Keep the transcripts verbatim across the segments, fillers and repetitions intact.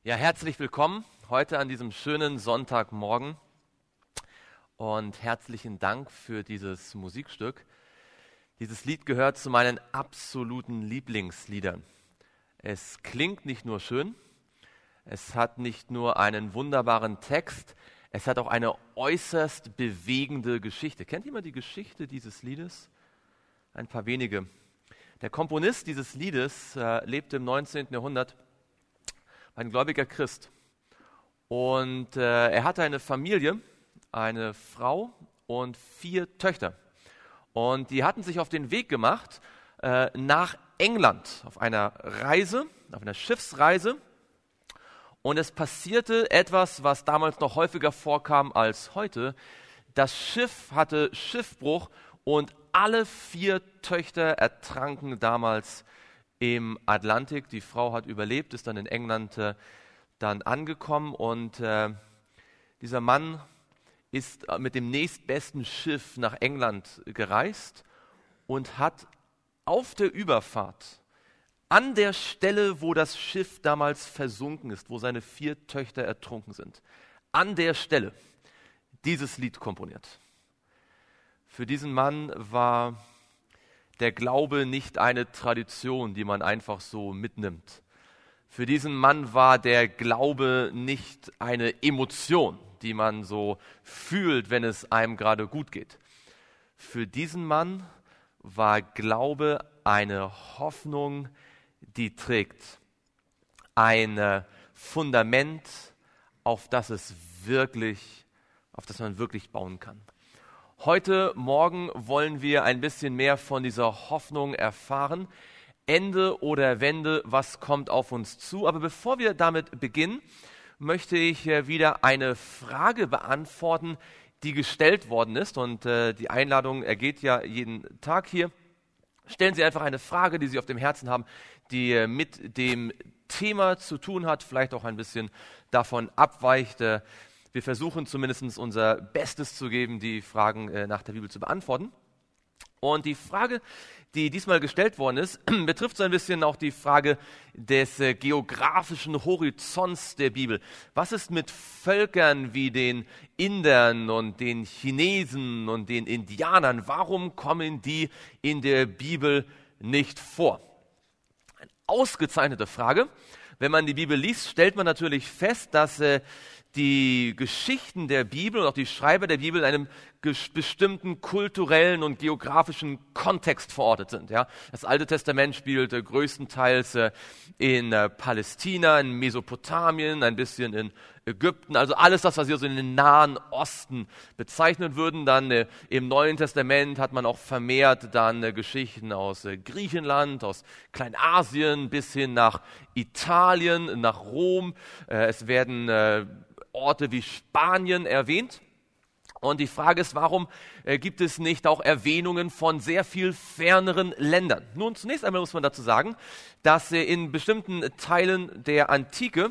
Ja, herzlich willkommen heute an diesem schönen Sonntagmorgen und herzlichen Dank für dieses Musikstück. Dieses Lied gehört zu meinen absoluten Lieblingsliedern. Es klingt nicht nur schön, es hat nicht nur einen wunderbaren Text, es hat auch eine äußerst bewegende Geschichte. Kennt jemand die Geschichte dieses Liedes? Ein paar wenige. Der Komponist dieses Liedes äh, lebte im neunzehnten Jahrhundert, ein gläubiger Christ. Und äh, er hatte eine Familie, eine Frau und vier Töchter. Und die hatten sich auf den Weg gemacht äh, nach England auf einer Reise, auf einer Schiffsreise. Und es passierte etwas, was damals noch häufiger vorkam als heute. Das Schiff hatte Schiffbruch und alle vier Töchter ertranken damals im Atlantik. Die Frau hat überlebt, ist dann in England äh, dann angekommen und äh, dieser Mann ist mit dem nächstbesten Schiff nach England gereist und hat auf der Überfahrt an der Stelle, wo das Schiff damals versunken ist, wo seine vier Töchter ertrunken sind, an der Stelle dieses Lied komponiert. Für diesen Mann war der Glaube nicht eine Tradition, die man einfach so mitnimmt. Für diesen Mann war der Glaube nicht eine Emotion, die man so fühlt, wenn es einem gerade gut geht. Für diesen Mann war Glaube eine Hoffnung, die trägt. Ein Fundament, auf das es wirklich, auf das man wirklich bauen kann. Heute Morgen wollen wir ein bisschen mehr von dieser Hoffnung erfahren. Ende oder Wende, was kommt auf uns zu? Aber bevor wir damit beginnen, möchte ich wieder eine Frage beantworten, die gestellt worden ist. Und äh, die Einladung ergeht ja jeden Tag hier. Stellen Sie einfach eine Frage, die Sie auf dem Herzen haben, die äh, mit dem Thema zu tun hat, vielleicht auch ein bisschen davon abweicht. Äh, Wir versuchen zumindest unser Bestes zu geben, die Fragen äh, nach der Bibel zu beantworten. Und die Frage, die diesmal gestellt worden ist, betrifft so ein bisschen auch die Frage des äh, geografischen Horizonts der Bibel. Was ist mit Völkern wie den Indern und den Chinesen und den Indianern? Warum kommen die in der Bibel nicht vor? Eine ausgezeichnete Frage. Wenn man die Bibel liest, stellt man natürlich fest, dass äh, die Geschichten der Bibel und auch die Schreiber der Bibel in einem bestimmten kulturellen und geografischen Kontext verortet sind. Ja. Das Alte Testament spielt äh, größtenteils äh, in äh, Palästina, in Mesopotamien, ein bisschen in Ägypten, also alles das, was wir so in den Nahen Osten bezeichnen würden. Dann äh, im Neuen Testament hat man auch vermehrt dann äh, Geschichten aus äh, Griechenland, aus Kleinasien bis hin nach Italien, nach Rom. Äh, es werden äh, Orte wie Spanien erwähnt. Und die Frage ist, warum äh, gibt es nicht auch Erwähnungen von sehr viel ferneren Ländern? Nun, zunächst einmal muss man dazu sagen, dass äh, in bestimmten Teilen der Antike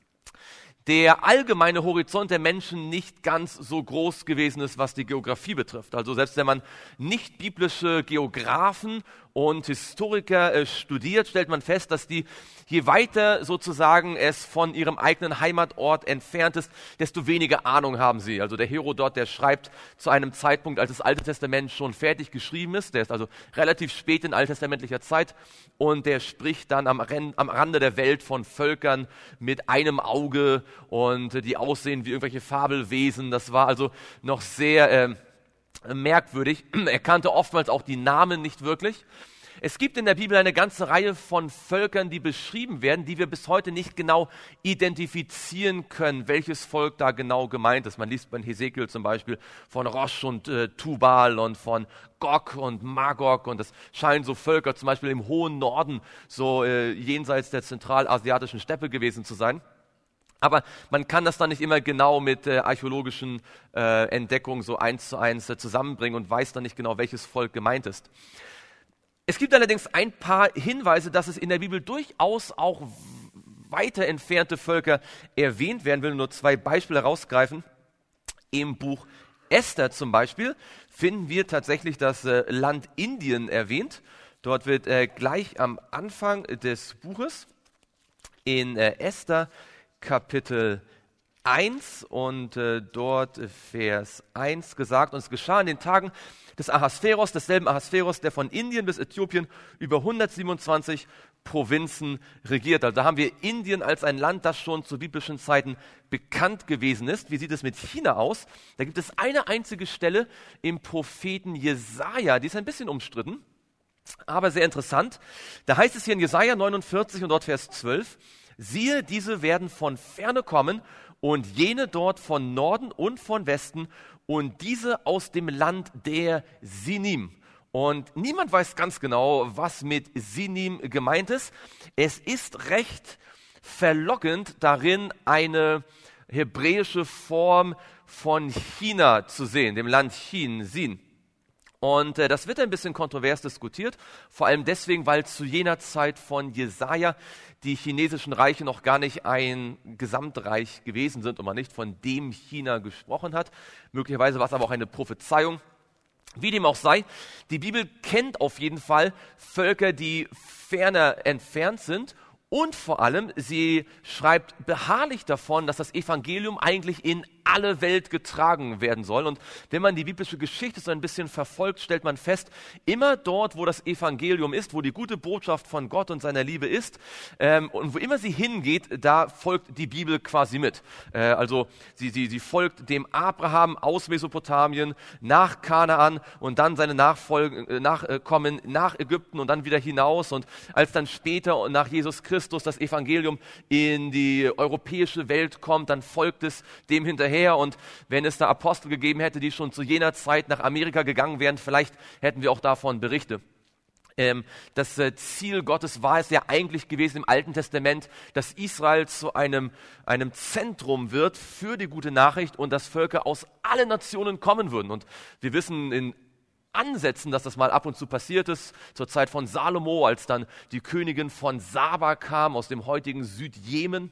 der allgemeine Horizont der Menschen nicht ganz so groß gewesen ist, was die Geografie betrifft. Also selbst wenn man nicht biblische Geographen und Historiker äh, studiert, stellt man fest, dass die, je weiter sozusagen es von ihrem eigenen Heimatort entfernt ist, desto weniger Ahnung haben sie. Also der Herodot, der schreibt zu einem Zeitpunkt, als das Alte Testament schon fertig geschrieben ist, der ist also relativ spät in alttestamentlicher Zeit und der spricht dann am, Ren- am Rande der Welt von Völkern mit einem Auge und äh, die aussehen wie irgendwelche Fabelwesen. Das war also noch sehr äh, merkwürdig. Er kannte oftmals auch die Namen nicht wirklich. Es gibt in der Bibel eine ganze Reihe von Völkern, die beschrieben werden, die wir bis heute nicht genau identifizieren können, welches Volk da genau gemeint ist. Man liest bei Hesekiel zum Beispiel von Rosh und äh, Tubal und von Gog und Magog und das scheinen so Völker zum Beispiel im hohen Norden, so äh, jenseits der zentralasiatischen Steppe gewesen zu sein. Aber man kann das dann nicht immer genau mit äh, archäologischen äh, Entdeckungen so eins zu eins äh, zusammenbringen und weiß dann nicht genau, welches Volk gemeint ist. Es gibt allerdings ein paar Hinweise, dass es in der Bibel durchaus auch weiter entfernte Völker erwähnt werden. Ich will nur zwei Beispiele herausgreifen. Im Buch Esther zum Beispiel finden wir tatsächlich das äh, Land Indien erwähnt. Dort wird äh, gleich am Anfang des Buches in äh, Esther Kapitel eins und äh, dort Vers eins gesagt. Und es geschah in den Tagen des Ahasveros, desselben Ahasveros, der von Indien bis Äthiopien über hundertsiebenundzwanzig Provinzen regiert. Also da haben wir Indien als ein Land, das schon zu biblischen Zeiten bekannt gewesen ist. Wie sieht es mit China aus? Da gibt es eine einzige Stelle im Propheten Jesaja, die ist ein bisschen umstritten, aber sehr interessant. Da heißt es hier in Jesaja neunundvierzig und dort Vers zwölf, siehe, diese werden von ferne kommen und jene dort von Norden und von Westen und diese aus dem Land der Sinim. Und niemand weiß ganz genau, was mit Sinim gemeint ist. Es ist recht verlockend darin, eine hebräische Form von China zu sehen, dem Land Chin, Sin. Und äh, das wird ein bisschen kontrovers diskutiert, vor allem deswegen, weil zu jener Zeit von Jesaja die chinesischen Reiche noch gar nicht ein Gesamtreich gewesen sind und man nicht von dem China gesprochen hat. Möglicherweise war es aber auch eine Prophezeiung. Wie dem auch sei, die Bibel kennt auf jeden Fall Völker, die ferner entfernt sind. Und vor allem, sie schreibt beharrlich davon, dass das Evangelium eigentlich in alle Welt getragen werden soll. Und wenn man die biblische Geschichte so ein bisschen verfolgt, stellt man fest, immer dort, wo das Evangelium ist, wo die gute Botschaft von Gott und seiner Liebe ist, ähm, und wo immer sie hingeht, da folgt die Bibel quasi mit. Äh, also sie, sie, sie folgt dem Abraham aus Mesopotamien nach Kanaan und dann seine Nachfolgen, äh, Nachkommen nach Ägypten und dann wieder hinaus. Und als dann später nach Jesus Christus das Evangelium in die europäische Welt kommt, dann folgt es dem hinterher. Und wenn es da Apostel gegeben hätte, die schon zu jener Zeit nach Amerika gegangen wären, vielleicht hätten wir auch davon Berichte. Ähm, das äh, Ziel Gottes war es ja eigentlich gewesen im Alten Testament, dass Israel zu einem, einem Zentrum wird für die gute Nachricht und dass Völker aus allen Nationen kommen würden. Und wir wissen in Ansätzen, dass das mal ab und zu passiert ist, zur Zeit von Salomo, als dann die Königin von Saba kam, aus dem heutigen Südjemen.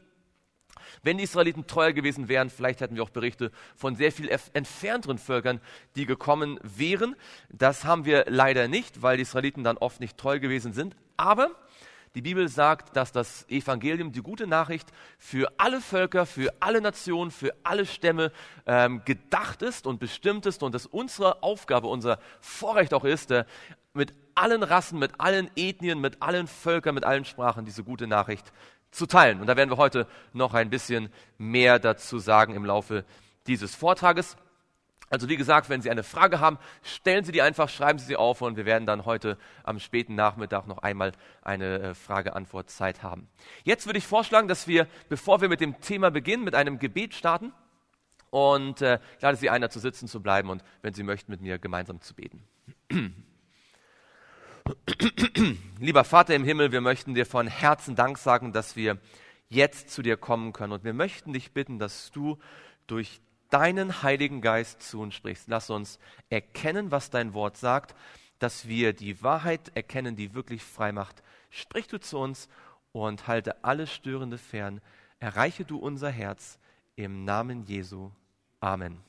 Wenn die Israeliten treuer gewesen wären, vielleicht hätten wir auch Berichte von sehr viel entfernteren Völkern, die gekommen wären. Das haben wir leider nicht, weil die Israeliten dann oft nicht treu gewesen sind. Aber die Bibel sagt, dass das Evangelium, die gute Nachricht, für alle Völker, für alle Nationen, für alle Stämme ähm, gedacht ist und bestimmt ist und dass unsere Aufgabe, unser Vorrecht auch ist, äh, mit allen Rassen, mit allen Ethnien, mit allen Völkern, mit allen Sprachen diese gute Nachricht zu teilen. Und da werden wir heute noch ein bisschen mehr dazu sagen im Laufe dieses Vortrages. Also wie gesagt, wenn Sie eine Frage haben, stellen Sie die einfach, schreiben Sie sie auf und wir werden dann heute am späten Nachmittag noch einmal eine äh, Frage-Antwort-Zeit haben. Jetzt würde ich vorschlagen, dass wir, bevor wir mit dem Thema beginnen, mit einem Gebet starten und äh, ich lade Sie ein, dazu sitzen zu bleiben und wenn Sie möchten, mit mir gemeinsam zu beten. Lieber Vater im Himmel, wir möchten dir von Herzen Dank sagen, dass wir jetzt zu dir kommen können und wir möchten dich bitten, dass du durch deinen Heiligen Geist zu uns sprichst. Lass uns erkennen, was dein Wort sagt, dass wir die Wahrheit erkennen, die wirklich frei macht. Sprich du zu uns und halte alles Störende fern. Erreiche du unser Herz im Namen Jesu. Amen.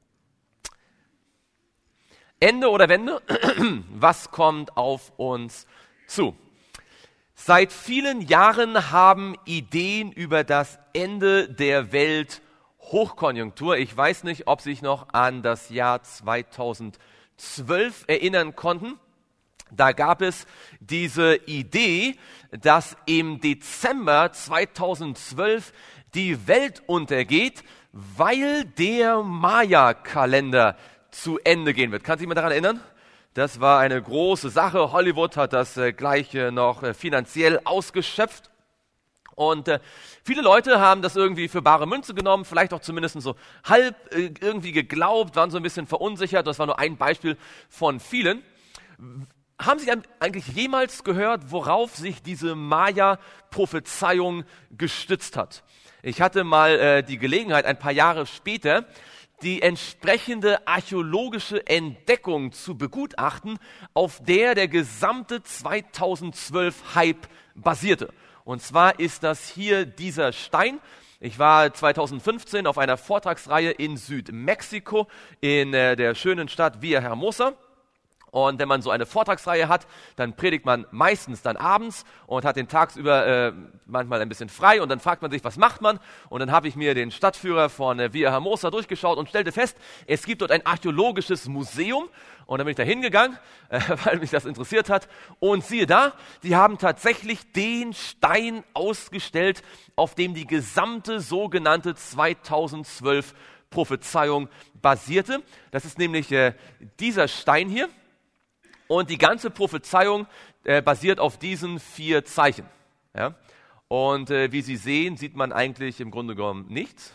Ende oder Wende? Was kommt auf uns zu? Seit vielen Jahren haben Ideen über das Ende der Welt Hochkonjunktur. Ich weiß nicht, ob Sie sich noch an das Jahr zweitausendzwölf erinnern konnten. Da gab es diese Idee, dass im Dezember zweitausendzwölf die Welt untergeht, weil der Maya-Kalender zu Ende gehen wird. Kann sich jemand daran erinnern? Das war eine große Sache. Hollywood hat das äh, gleich äh, noch äh, finanziell ausgeschöpft. Und äh, viele Leute haben das irgendwie für bare Münze genommen, vielleicht auch zumindest so halb äh, irgendwie geglaubt, waren so ein bisschen verunsichert. Das war nur ein Beispiel von vielen. Haben Sie eigentlich jemals gehört, worauf sich diese Maya-Prophezeiung gestützt hat? Ich hatte mal äh, die Gelegenheit, ein paar Jahre später die entsprechende archäologische Entdeckung zu begutachten, auf der der gesamte zweitausendzwölf-Hype basierte. Und zwar ist das hier dieser Stein. Ich war zweitausendfünfzehn auf einer Vortragsreihe in Südmexiko in äh, der schönen Stadt Villahermosa. Und wenn man so eine Vortragsreihe hat, dann predigt man meistens dann abends und hat den tagsüber äh, manchmal ein bisschen frei und dann fragt man sich, was macht man? Und dann habe ich mir den Stadtführer von äh, Via Hermosa durchgeschaut und stellte fest, es gibt dort ein archäologisches Museum. Und dann bin ich da hingegangen, äh, weil mich das interessiert hat. Und siehe da, die haben tatsächlich den Stein ausgestellt, auf dem die gesamte sogenannte zweitausendzwölf Prophezeiung basierte. Das ist nämlich äh, dieser Stein hier. Und die ganze Prophezeiung äh, basiert auf diesen vier Zeichen. Ja? Und äh, wie Sie sehen, sieht man eigentlich im Grunde genommen nichts,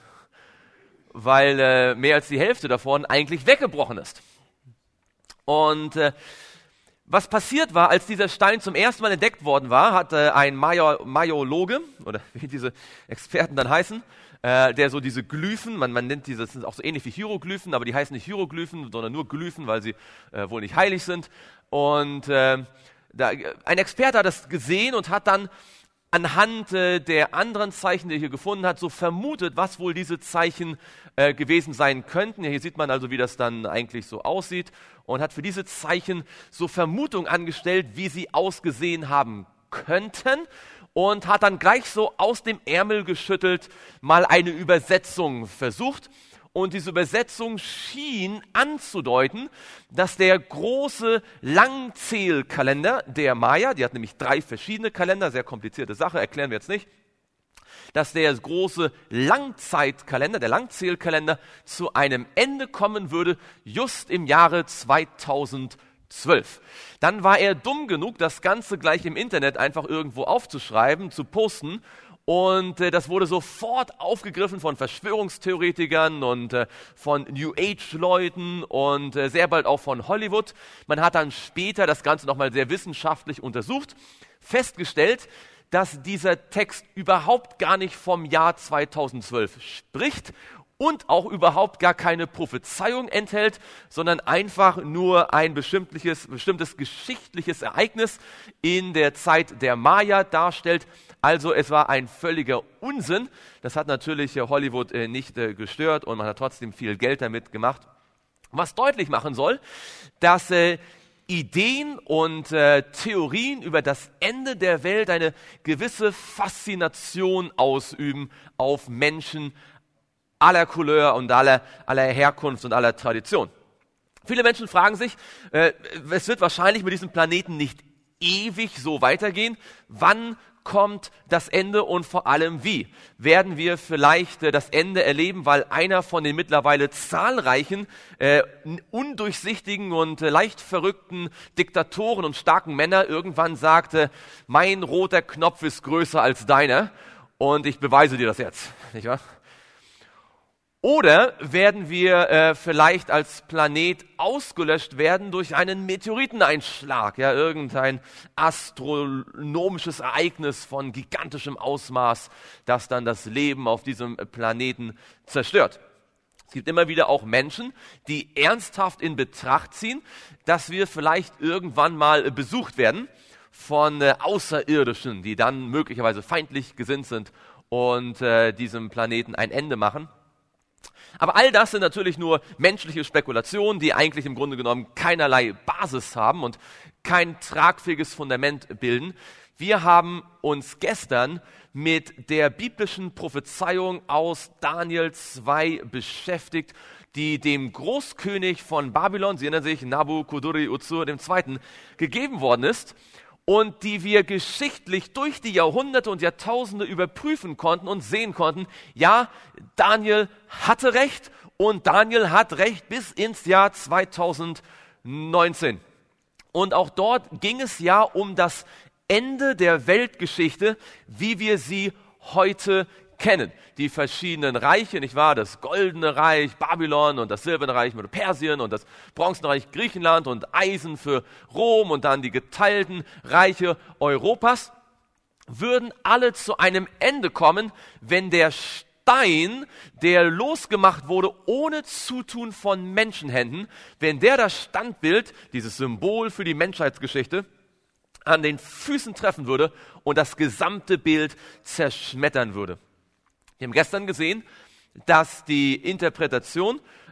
weil äh, mehr als die Hälfte davon eigentlich weggebrochen ist. Und äh, was passiert war, als dieser Stein zum ersten Mal entdeckt worden war, hat äh, ein Major, Majologe, oder wie diese Experten dann heißen, äh, der so diese Glyphen, man, man nennt diese, das sind auch so ähnlich wie Hieroglyphen, aber die heißen nicht Hieroglyphen, sondern nur Glyphen, weil sie äh, wohl nicht heilig sind. Und äh, da, ein Experte hat das gesehen und hat dann anhand äh, der anderen Zeichen, die er hier gefunden hat, so vermutet, was wohl diese Zeichen äh, gewesen sein könnten. Hier sieht man also, wie das dann eigentlich so aussieht und hat für diese Zeichen so Vermutungen angestellt, wie sie ausgesehen haben könnten und hat dann gleich so aus dem Ärmel geschüttelt mal eine Übersetzung versucht. Und diese Übersetzung schien anzudeuten, dass der große Langzählkalender der Maya, die hat nämlich drei verschiedene Kalender, sehr komplizierte Sache, erklären wir jetzt nicht, dass der große Langzeitkalender, der Langzählkalender, zu einem Ende kommen würde, just im Jahre zweitausendzwölf. Dann war er dumm genug, das Ganze gleich im Internet einfach irgendwo aufzuschreiben, zu posten. Und äh, das wurde sofort aufgegriffen von Verschwörungstheoretikern und äh, von New Age-Leuten und äh, sehr bald auch von Hollywood. Man hat dann später das Ganze nochmal sehr wissenschaftlich untersucht, festgestellt, dass dieser Text überhaupt gar nicht vom Jahr zweitausendzwölf spricht und auch überhaupt gar keine Prophezeiung enthält, sondern einfach nur ein bestimmtes, bestimmtes geschichtliches Ereignis in der Zeit der Maya darstellt. Also es war ein völliger Unsinn. Das hat natürlich Hollywood äh, nicht äh, gestört und man hat trotzdem viel Geld damit gemacht. Was deutlich machen soll, dass äh, Ideen und äh, Theorien über das Ende der Welt eine gewisse Faszination ausüben auf Menschen aller Couleur und aller, aller Herkunft und aller Tradition. Viele Menschen fragen sich, äh, es wird wahrscheinlich mit diesem Planeten nicht ewig so weitergehen. Wann kommt das Ende und vor allem wie? Werden wir vielleicht äh, das Ende erleben, weil einer von den mittlerweile zahlreichen, äh, undurchsichtigen und äh, leicht verrückten Diktatoren und starken Männer irgendwann sagte, mein roter Knopf ist größer als deiner und ich beweise dir das jetzt, nicht wahr? Oder werden wir äh, vielleicht als Planet ausgelöscht werden durch einen Meteoriteneinschlag, ja, irgendein astronomisches Ereignis von gigantischem Ausmaß, das dann das Leben auf diesem Planeten zerstört. Es gibt immer wieder auch Menschen, die ernsthaft in Betracht ziehen, dass wir vielleicht irgendwann mal besucht werden von äh, Außerirdischen, die dann möglicherweise feindlich gesinnt sind und äh, diesem Planeten ein Ende machen. Aber all das sind natürlich nur menschliche Spekulationen, die eigentlich im Grunde genommen keinerlei Basis haben und kein tragfähiges Fundament bilden. Wir haben uns gestern mit der biblischen Prophezeiung aus Daniel zwei beschäftigt, die dem Großkönig von Babylon, Sie erinnern sich, Nabukadnezar der Zweite, gegeben worden ist. Und die wir geschichtlich durch die Jahrhunderte und Jahrtausende überprüfen konnten und sehen konnten, ja, Daniel hatte recht und Daniel hat recht bis ins Jahr zweitausendneunzehn. Und auch dort ging es ja um das Ende der Weltgeschichte, wie wir sie heute kennen. Die verschiedenen Reiche, nicht wahr? Das Goldene Reich Babylon und das Silberne Reich mit Persien und das Bronzene Reich Griechenland und Eisen für Rom und dann die geteilten Reiche Europas, würden alle zu einem Ende kommen, wenn der Stein, der losgemacht wurde ohne Zutun von Menschenhänden, wenn der das Standbild, dieses Symbol für die Menschheitsgeschichte, an den Füßen treffen würde und das gesamte Bild zerschmettern würde. Wir haben gestern gesehen, dass die Interpretation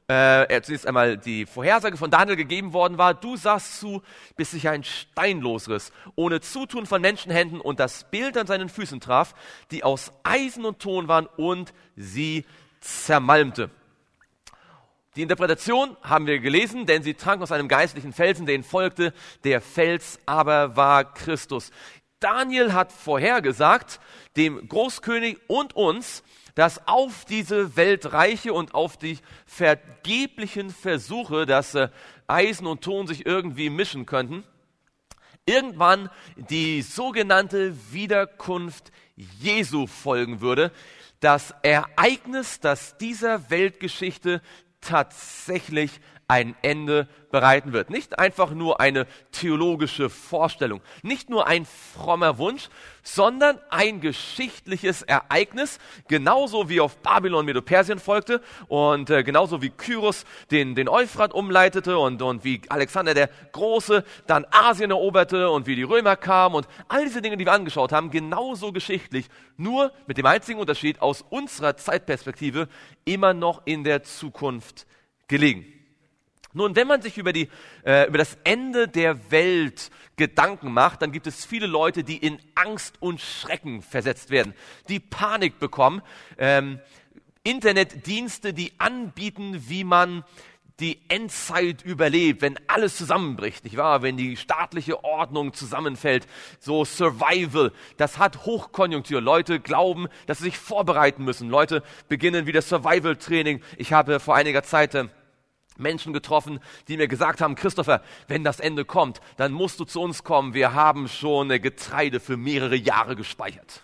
äh, zunächst einmal die Vorhersage von Daniel gegeben worden war, du sahst zu, bis sich ein Stein losriss, ohne Zutun von Menschenhänden und das Bild an seinen Füßen traf, die aus Eisen und Ton waren und sie zermalmte. Die Interpretation haben wir gelesen, denn sie trank aus einem geistlichen Felsen, den folgte, der Fels aber war Christus. Daniel hat vorhergesagt, dem Großkönig und uns, dass auf diese Weltreiche und auf die vergeblichen Versuche, dass äh, Eisen und Ton sich irgendwie mischen könnten, irgendwann die sogenannte Wiederkunft Jesu folgen würde. Das Ereignis, das dieser Weltgeschichte tatsächlich ein Ende bereiten wird. Nicht einfach nur eine theologische Vorstellung, nicht nur ein frommer Wunsch, sondern ein geschichtliches Ereignis, genauso wie auf Babylon Medo-Persien folgte und äh, genauso wie Kyros den, den Euphrat umleitete und, und wie Alexander der Große dann Asien eroberte und wie die Römer kamen und all diese Dinge, die wir angeschaut haben, genauso geschichtlich, nur mit dem einzigen Unterschied aus unserer Zeitperspektive immer noch in der Zukunft gelegen. Nun, wenn man sich über, die, äh, über das Ende der Welt Gedanken macht, dann gibt es viele Leute, die in Angst und Schrecken versetzt werden, die Panik bekommen, ähm, Internetdienste, die anbieten, wie man die Endzeit überlebt, wenn alles zusammenbricht, nicht wahr? Wenn die staatliche Ordnung zusammenfällt, so Survival, das hat Hochkonjunktur. Leute glauben, dass sie sich vorbereiten müssen. Leute beginnen wieder Survival-Training. Ich habe vor einiger Zeit äh, Menschen getroffen, die mir gesagt haben, Christopher, wenn das Ende kommt, dann musst du zu uns kommen. Wir haben schon Getreide für mehrere Jahre gespeichert.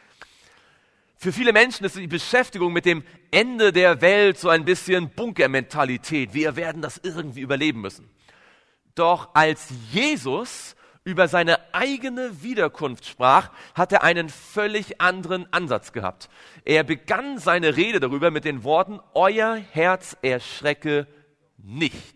Für viele Menschen ist die Beschäftigung mit dem Ende der Welt so ein bisschen Bunkermentalität. Wir werden das irgendwie überleben müssen. Doch als Jesus über seine eigene Wiederkunft sprach, hat er einen völlig anderen Ansatz gehabt. Er begann seine Rede darüber mit den Worten, euer Herz erschrecke nicht.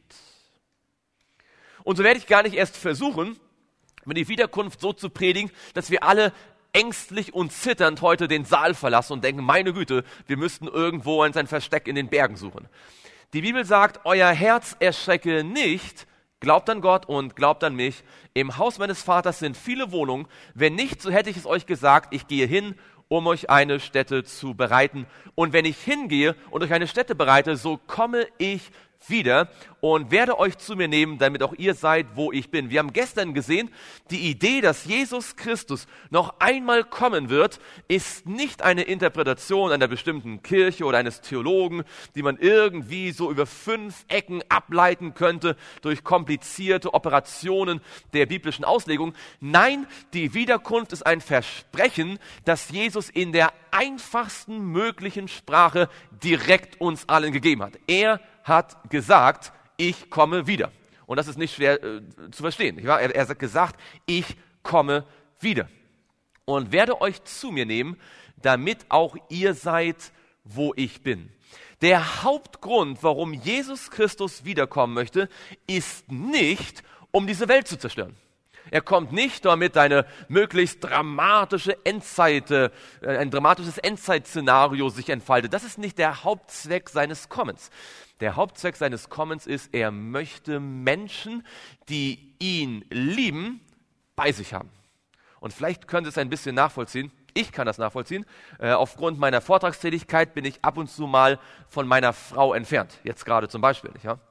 Und so werde ich gar nicht erst versuchen, mit die Wiederkunft so zu predigen, dass wir alle ängstlich und zitternd heute den Saal verlassen und denken, meine Güte, wir müssten irgendwo ein Versteck in den Bergen suchen. Die Bibel sagt, euer Herz erschrecke nicht, glaubt an Gott und glaubt an mich. Im Haus meines Vaters sind viele Wohnungen. Wenn nicht, so hätte ich es euch gesagt, ich gehe hin, um euch eine Stätte zu bereiten. Und wenn ich hingehe und euch eine Stätte bereite, so komme ich wieder und werde euch zu mir nehmen, damit auch ihr seid, wo ich bin. Wir haben gestern gesehen, die Idee, dass Jesus Christus noch einmal kommen wird, ist nicht eine Interpretation einer bestimmten Kirche oder eines Theologen, die man irgendwie so über fünf Ecken ableiten könnte durch komplizierte Operationen der biblischen Auslegung. Nein, die Wiederkunft ist ein Versprechen, das Jesus in der einfachsten möglichen Sprache direkt uns allen gegeben hat. Er hat gesagt, ich komme wieder. Und das ist nicht schwer äh, zu verstehen. Nicht wahr? Er, er hat gesagt, ich komme wieder. Und werde euch zu mir nehmen, damit auch ihr seid, wo ich bin. Der Hauptgrund, warum Jesus Christus wiederkommen möchte, ist nicht, um diese Welt zu zerstören. Er kommt nicht, damit eine möglichst dramatische Endzeit, äh, ein dramatisches Endzeitszenario sich entfaltet. Das ist nicht der Hauptzweck seines Kommens. Der Hauptzweck seines Kommens ist, er möchte Menschen, die ihn lieben, bei sich haben. Und vielleicht können Sie es ein bisschen nachvollziehen. Ich kann das nachvollziehen. Äh, aufgrund meiner Vortragstätigkeit bin ich ab und zu mal von meiner Frau entfernt. Jetzt gerade zum Beispiel, nicht wahr?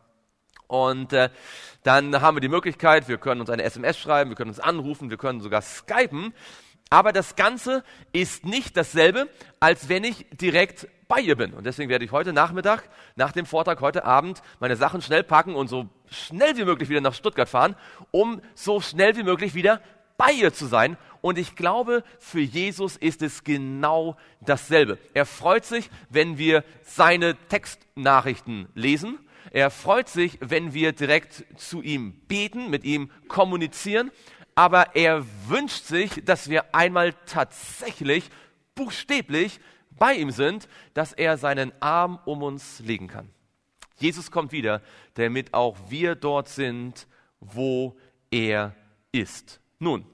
Und äh, dann haben wir die Möglichkeit, wir können uns eine S M S schreiben, wir können uns anrufen, wir können sogar skypen. Aber das Ganze ist nicht dasselbe, als wenn ich direkt bei ihr bin. Und deswegen werde ich heute Nachmittag, nach dem Vortrag, heute Abend meine Sachen schnell packen und so schnell wie möglich wieder nach Stuttgart fahren, um so schnell wie möglich wieder bei ihr zu sein. Und ich glaube, für Jesus ist es genau dasselbe. Er freut sich, wenn wir seine Textnachrichten lesen. Er freut sich, wenn wir direkt zu ihm beten, mit ihm kommunizieren. Aber er wünscht sich, dass wir einmal tatsächlich, buchstäblich bei ihm sind, dass er seinen Arm um uns legen kann. Jesus kommt wieder, damit auch wir dort sind, wo er ist. Nun,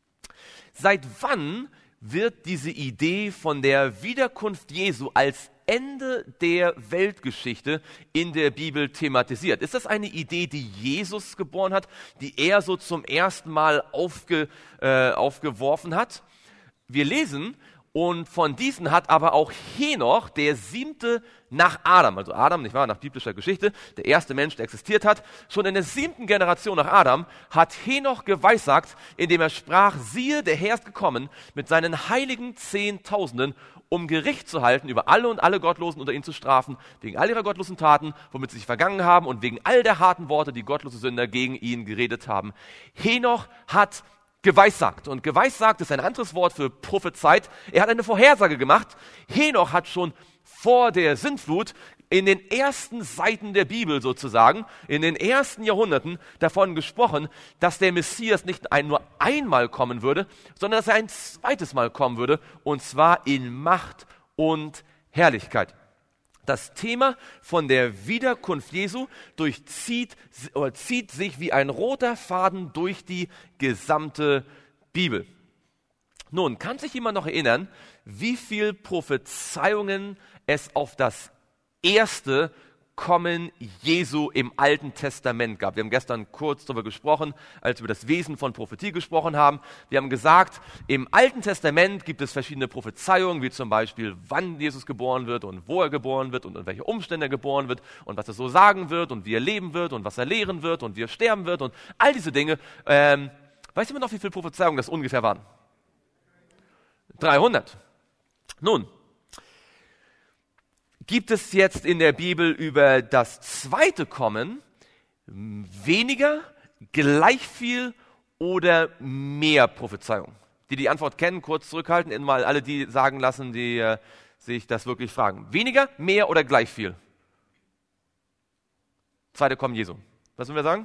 seit wann wird diese Idee von der Wiederkunft Jesu als Ende der Weltgeschichte in der Bibel thematisiert. Ist das eine Idee, die Jesus geboren hat, die er so zum ersten Mal aufge, äh, aufgeworfen hat? Wir lesen, und von diesen hat aber auch Henoch, der siebte nach Adam, also Adam, nicht wahr, nach biblischer Geschichte, der erste Mensch, der existiert hat, schon in der siebten Generation nach Adam, hat Henoch geweissagt, indem er sprach, siehe, der Herr ist gekommen mit seinen heiligen Zehntausenden, um Gericht zu halten über alle und alle Gottlosen, unter ihnen zu strafen, wegen all ihrer gottlosen Taten, womit sie sich vergangen haben und wegen all der harten Worte, die gottlose Sünder gegen ihn geredet haben. Henoch hat geweissagt. Und geweissagt ist ein anderes Wort für prophezeit. Er hat eine Vorhersage gemacht. Henoch hat schon vor der Sintflut in den ersten Seiten der Bibel sozusagen, in den ersten Jahrhunderten davon gesprochen, dass der Messias nicht ein, nur einmal kommen würde, sondern dass er ein zweites Mal kommen würde, und zwar in Macht und Herrlichkeit. Das Thema von der Wiederkunft Jesu durchzieht oder zieht sich wie ein roter Faden durch die gesamte Bibel. Nun, kann sich jemand noch erinnern, wie viele Prophezeiungen es auf das erste Kommen Jesu im Alten Testament gab? Wir haben gestern kurz darüber gesprochen, als wir über das Wesen von Prophetie gesprochen haben. Wir haben gesagt, im Alten Testament gibt es verschiedene Prophezeiungen, wie zum Beispiel, wann Jesus geboren wird und wo er geboren wird und in welche Umstände er geboren wird und was er so sagen wird und wie er leben wird und was er lehren wird und wie er sterben wird und all diese Dinge. Ähm, weiß jemand noch, wie viele Prophezeiungen das ungefähr waren? dreihundert. Nun, gibt es jetzt in der Bibel über das zweite Kommen weniger, gleich viel oder mehr Prophezeiung? Die die Antwort kennen, kurz zurückhalten, mal alle die sagen lassen, die äh, sich das wirklich fragen. Weniger, mehr oder gleich viel? Zweite Kommen Jesu. Was sollen wir sagen?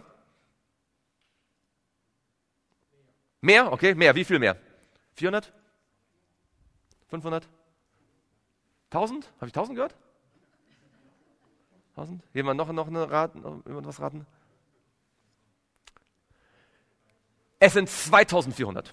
Mehr, okay, mehr. Wie viel mehr? vierhundert? fünfhundert? tausend? Habe ich tausend gehört? tausend? Jemand noch, noch eine Rat, noch was raten? Es sind zweitausendvierhundert.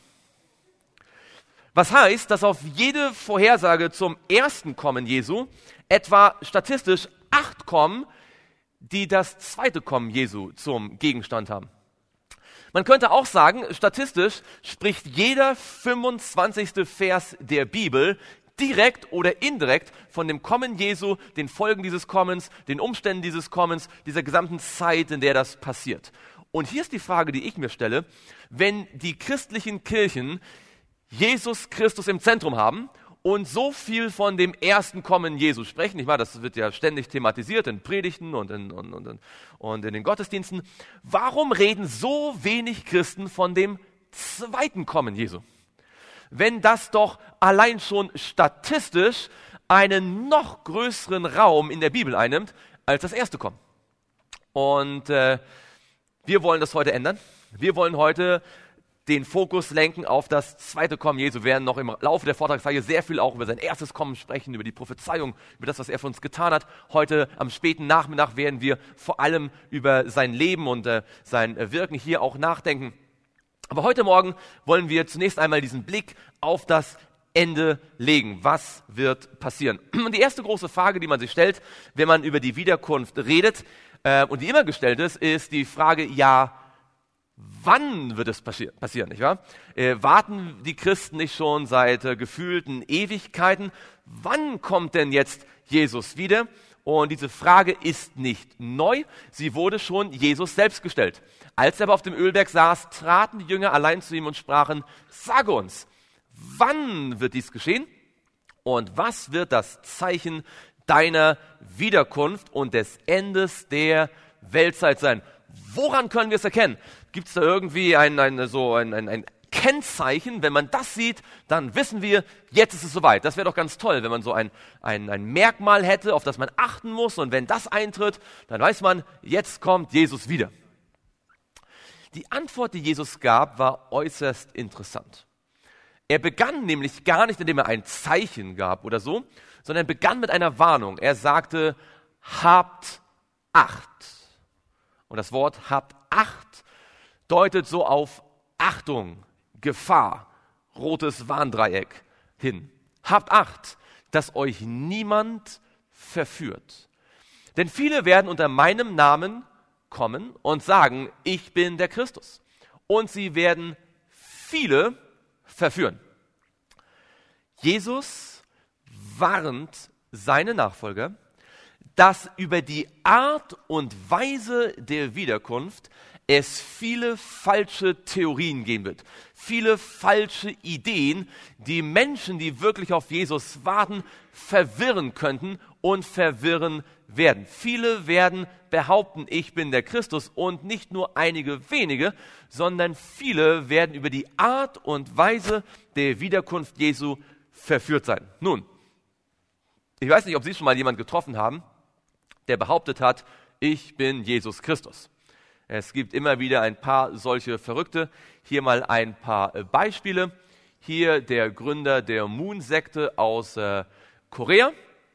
Was heißt, dass auf jede Vorhersage zum ersten Kommen Jesu etwa statistisch acht kommen, die das zweite Kommen Jesu zum Gegenstand haben. Man könnte auch sagen, statistisch spricht jeder fünfundzwanzigste Vers der Bibel direkt oder indirekt von dem Kommen Jesu, den Folgen dieses Kommens, den Umständen dieses Kommens, dieser gesamten Zeit, in der das passiert. Und hier ist die Frage, die ich mir stelle: Wenn die christlichen Kirchen Jesus Christus im Zentrum haben und so viel von dem ersten Kommen Jesu sprechen, ich meine, das wird ja ständig thematisiert in Predigten und in, und, und, und in den Gottesdiensten, warum reden so wenig Christen von dem zweiten Kommen Jesu? Wenn das doch allein schon statistisch einen noch größeren Raum in der Bibel einnimmt, als das erste Kommen. Und äh, wir wollen das heute ändern. Wir wollen heute den Fokus lenken auf das zweite Kommen Jesu. Wir werden noch im Laufe der Vortragsreihe sehr viel auch über sein erstes Kommen sprechen, über die Prophezeiung, über das, was er für uns getan hat. Heute am späten Nachmittag werden wir vor allem über sein Leben und äh, sein Wirken hier auch nachdenken. Aber heute Morgen wollen wir zunächst einmal diesen Blick auf das Ende legen. Was wird passieren? Und die erste große Frage, die man sich stellt, wenn man über die Wiederkunft redet, äh, und die immer gestellt ist, ist die Frage, ja, wann wird es passi- passieren, nicht wahr? Äh, warten die Christen nicht schon seit äh, gefühlten Ewigkeiten? Wann kommt denn jetzt Jesus wieder? Und diese Frage ist nicht neu, sie wurde schon Jesus selbst gestellt. Als er aber auf dem Ölberg saß, traten die Jünger allein zu ihm und sprachen, sage uns, wann wird dies geschehen? Und was wird das Zeichen deiner Wiederkunft und des Endes der Weltzeit sein? Woran können wir es erkennen? Gibt es da irgendwie ein, ein, so ein, ein, ein Kennzeichen? Wenn man das sieht, dann wissen wir, jetzt ist es soweit. Das wäre doch ganz toll, wenn man so ein, ein, ein Merkmal hätte, auf das man achten muss. Und wenn das eintritt, dann weiß man, jetzt kommt Jesus wieder. Die Antwort, die Jesus gab, war äußerst interessant. Er begann nämlich gar nicht, indem er ein Zeichen gab oder so, sondern er begann mit einer Warnung. Er sagte, habt Acht. Und das Wort habt Acht deutet so auf Achtung, Gefahr, rotes Warndreieck hin. Habt Acht, dass euch niemand verführt. Denn viele werden unter meinem Namen kommen und sagen, ich bin der Christus. Und sie werden viele verführen. Jesus warnt seine Nachfolger, dass über die Art und Weise der Wiederkunft es viele falsche Theorien geben wird. Viele falsche Ideen, die Menschen, die wirklich auf Jesus warten, verwirren könnten und verwirren werden. Viele werden behaupten, ich bin der Christus, und nicht nur einige wenige, sondern viele werden über die Art und Weise der Wiederkunft Jesu verführt sein. Nun, ich weiß nicht, ob Sie schon mal jemanden getroffen haben, der behauptet hat, ich bin Jesus Christus. Es gibt immer wieder ein paar solche Verrückte. Hier mal ein paar äh, Beispiele. Hier der Gründer der Moon-Sekte aus äh, Korea.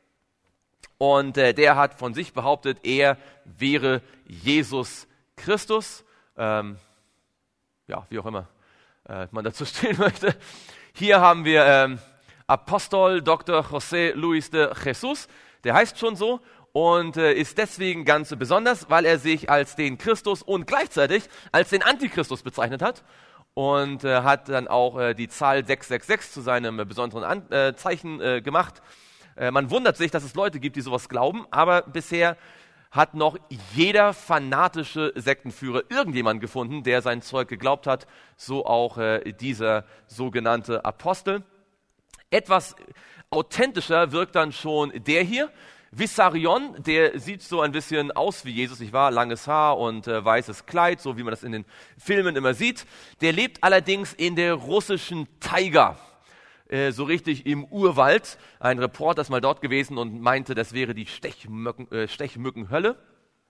Und äh, der hat von sich behauptet, er wäre Jesus Christus. Ähm, ja, wie auch immer äh, man dazu stehen möchte. Hier haben wir ähm, Apostel Doktor José Luis de Jesus. Der heißt schon so. Und äh, ist deswegen ganz besonders, weil er sich als den Christus und gleichzeitig als den Antichristus bezeichnet hat. Und äh, hat dann auch äh, die Zahl sechs sechs sechs zu seinem äh, besonderen An äh, Zeichen äh, gemacht. Äh, man wundert sich, dass es Leute gibt, die sowas glauben, aber bisher hat noch jeder fanatische Sektenführer irgendjemanden gefunden, der sein Zeug geglaubt hat, so auch äh, dieser sogenannte Apostel. Etwas authentischer wirkt dann schon der hier. Vissarion, der sieht so ein bisschen aus wie Jesus, nicht wahr? Langes Haar und äh, weißes Kleid, so wie man das in den Filmen immer sieht. Der lebt allerdings in der russischen Taiga, äh, so richtig im Urwald. Ein Reporter ist mal dort gewesen und meinte, das wäre die Stechmücken, äh, Stechmückenhölle.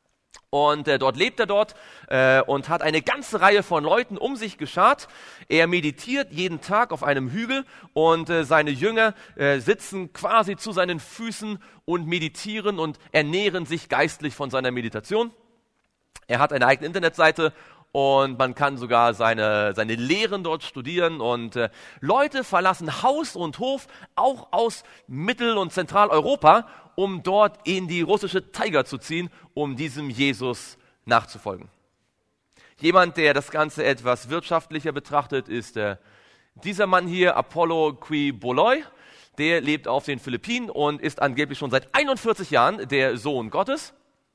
Und äh, dort lebt er dort äh, und hat eine ganze Reihe von Leuten um sich geschart. Er meditiert jeden Tag auf einem Hügel und äh, seine Jünger äh, sitzen quasi zu seinen Füßen und meditieren und ernähren sich geistlich von seiner Meditation. Er hat eine eigene Internetseite und man kann sogar seine, seine Lehren dort studieren. Und äh, Leute verlassen Haus und Hof, auch aus Mittel- und Zentraleuropa, um dort in die russische Taiga zu ziehen, um diesem Jesus nachzufolgen. Jemand, der das Ganze etwas wirtschaftlicher betrachtet, ist äh, dieser Mann hier, Apollo Quiboloy. Der lebt auf den Philippinen und ist angeblich schon seit einundvierzig Jahren der Sohn Gottes.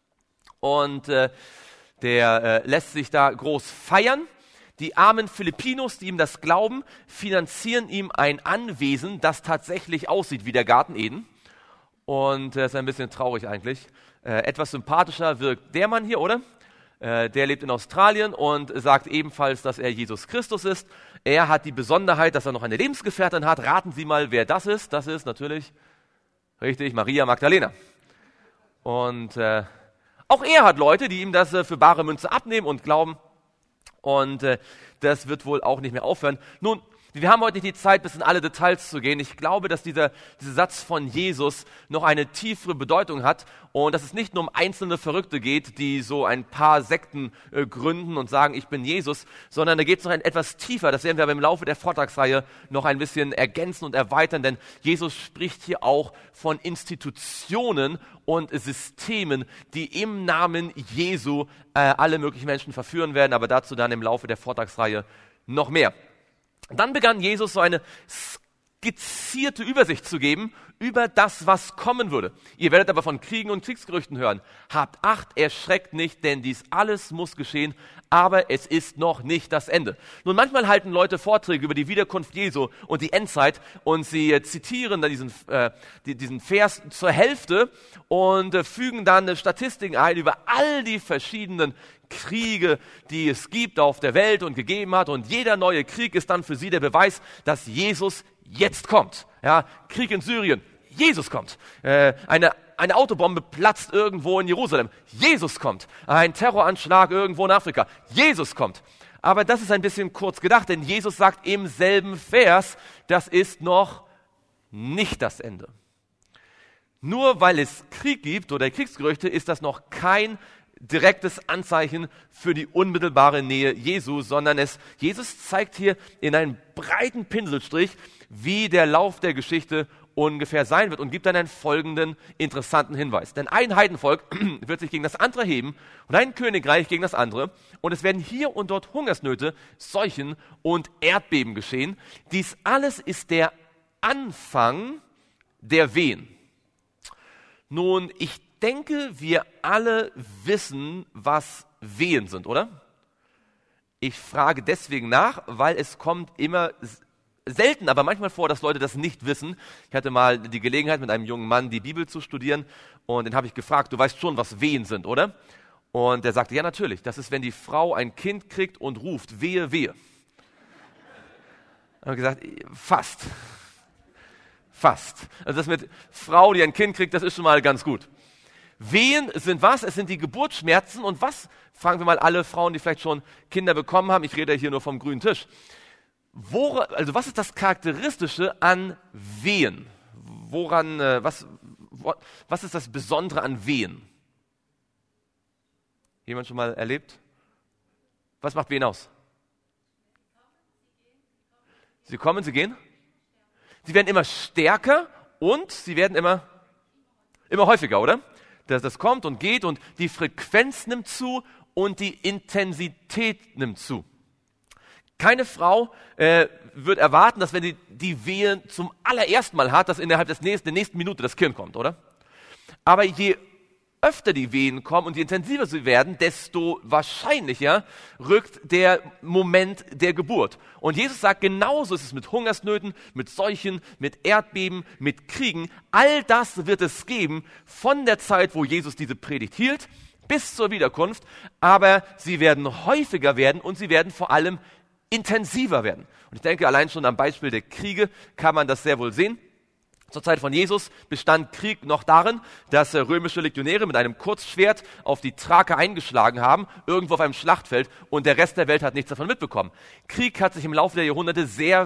Und äh, der äh, lässt sich da groß feiern. Die armen Filipinos, die ihm das glauben, finanzieren ihm ein Anwesen, das tatsächlich aussieht wie der Garten Eden. Und das ist ein bisschen traurig eigentlich. Äh, etwas sympathischer wirkt der Mann hier, oder? Äh, der lebt in Australien und sagt ebenfalls, dass er Jesus Christus ist. Er hat die Besonderheit, dass er noch eine Lebensgefährtin hat. Raten Sie mal, wer das ist. Das ist natürlich, richtig, Maria Magdalena. Und äh, auch er hat Leute, die ihm das äh, für bare Münze abnehmen und glauben. Und äh, das wird wohl auch nicht mehr aufhören. Nun, wir haben heute nicht die Zeit, bis in alle Details zu gehen. Ich glaube, dass dieser, dieser Satz von Jesus noch eine tiefere Bedeutung hat und dass es nicht nur um einzelne Verrückte geht, die so ein paar Sekten äh, gründen und sagen, ich bin Jesus, sondern da geht es noch ein, etwas tiefer. Das werden wir aber im Laufe der Vortragsreihe noch ein bisschen ergänzen und erweitern, denn Jesus spricht hier auch von Institutionen und Systemen, die im Namen Jesu äh, alle möglichen Menschen verführen werden, aber dazu dann im Laufe der Vortragsreihe noch mehr. Dann begann Jesus so eine skizzierte Übersicht zu geben über das, was kommen würde. Ihr werdet aber von Kriegen und Kriegsgerüchten hören. Habt Acht, erschreckt nicht, denn dies alles muss geschehen, aber es ist noch nicht das Ende. Nun, manchmal halten Leute Vorträge über die Wiederkunft Jesu und die Endzeit und sie äh, zitieren dann diesen, äh, die, diesen Vers zur Hälfte und äh, fügen dann äh, Statistiken ein über all die verschiedenen Kriege, die es gibt auf der Welt und gegeben hat. Und jeder neue Krieg ist dann für sie der Beweis, dass Jesus jetzt kommt. Ja, Krieg in Syrien, Jesus kommt. Äh, eine, eine Autobombe platzt irgendwo in Jerusalem, Jesus kommt. Ein Terroranschlag irgendwo in Afrika, Jesus kommt. Aber das ist ein bisschen kurz gedacht, denn Jesus sagt im selben Vers, das ist noch nicht das Ende. Nur weil es Krieg gibt oder Kriegsgerüchte, ist das noch kein direktes Anzeichen für die unmittelbare Nähe Jesu, sondern es, Jesus zeigt hier in einem breiten Pinselstrich, wie der Lauf der Geschichte ungefähr sein wird und gibt dann einen folgenden interessanten Hinweis. Denn ein Heidenvolk wird sich gegen das andere heben und ein Königreich gegen das andere und es werden hier und dort Hungersnöte, Seuchen und Erdbeben geschehen. Dies alles ist der Anfang der Wehen. Nun, ich denke, wir alle wissen, was Wehen sind, oder? Ich frage deswegen nach, weil es kommt immer selten, aber manchmal vor, dass Leute das nicht wissen. Ich hatte mal die Gelegenheit, mit einem jungen Mann die Bibel zu studieren und den habe ich gefragt, du weißt schon, was Wehen sind, oder? Und der sagte, ja natürlich, das ist, wenn die Frau ein Kind kriegt und ruft, wehe, wehe. Ich habe gesagt, fast. Fast. Also das mit Frau, die ein Kind kriegt, das ist schon mal ganz gut. Wehen sind was? Es sind die Geburtsschmerzen. Und was? Fragen wir mal alle Frauen, die vielleicht schon Kinder bekommen haben. Ich rede hier nur vom grünen Tisch. Wora, also was ist das Charakteristische an Wehen? Woran, äh, was, wo, was ist das Besondere an Wehen? Jemand schon mal erlebt? Was macht Wehen aus? Sie kommen, sie gehen. Sie werden immer stärker und sie werden immer, immer häufiger, oder? Das, das kommt und geht und die Frequenz nimmt zu und die Intensität nimmt zu. Keine Frau äh, wird erwarten, dass wenn die die Wehen zum allerersten Mal hat, dass innerhalb des nächsten, der nächsten Minute das Kind kommt, oder? Aber je öfter die Wehen kommen und je intensiver sie werden, desto wahrscheinlicher rückt der Moment der Geburt. Und Jesus sagt, genauso ist es mit Hungersnöten, mit Seuchen, mit Erdbeben, mit Kriegen. All das wird es geben von der Zeit, wo Jesus diese Predigt hielt, bis zur Wiederkunft. Aber sie werden häufiger werden und sie werden vor allem intensiver werden. Und ich denke, allein schon am Beispiel der Kriege kann man das sehr wohl sehen. Zur Zeit von Jesus bestand Krieg noch darin, dass römische Legionäre mit einem Kurzschwert auf die Thraker eingeschlagen haben, irgendwo auf einem Schlachtfeld, und der Rest der Welt hat nichts davon mitbekommen. Krieg hat sich im Laufe der Jahrhunderte sehr,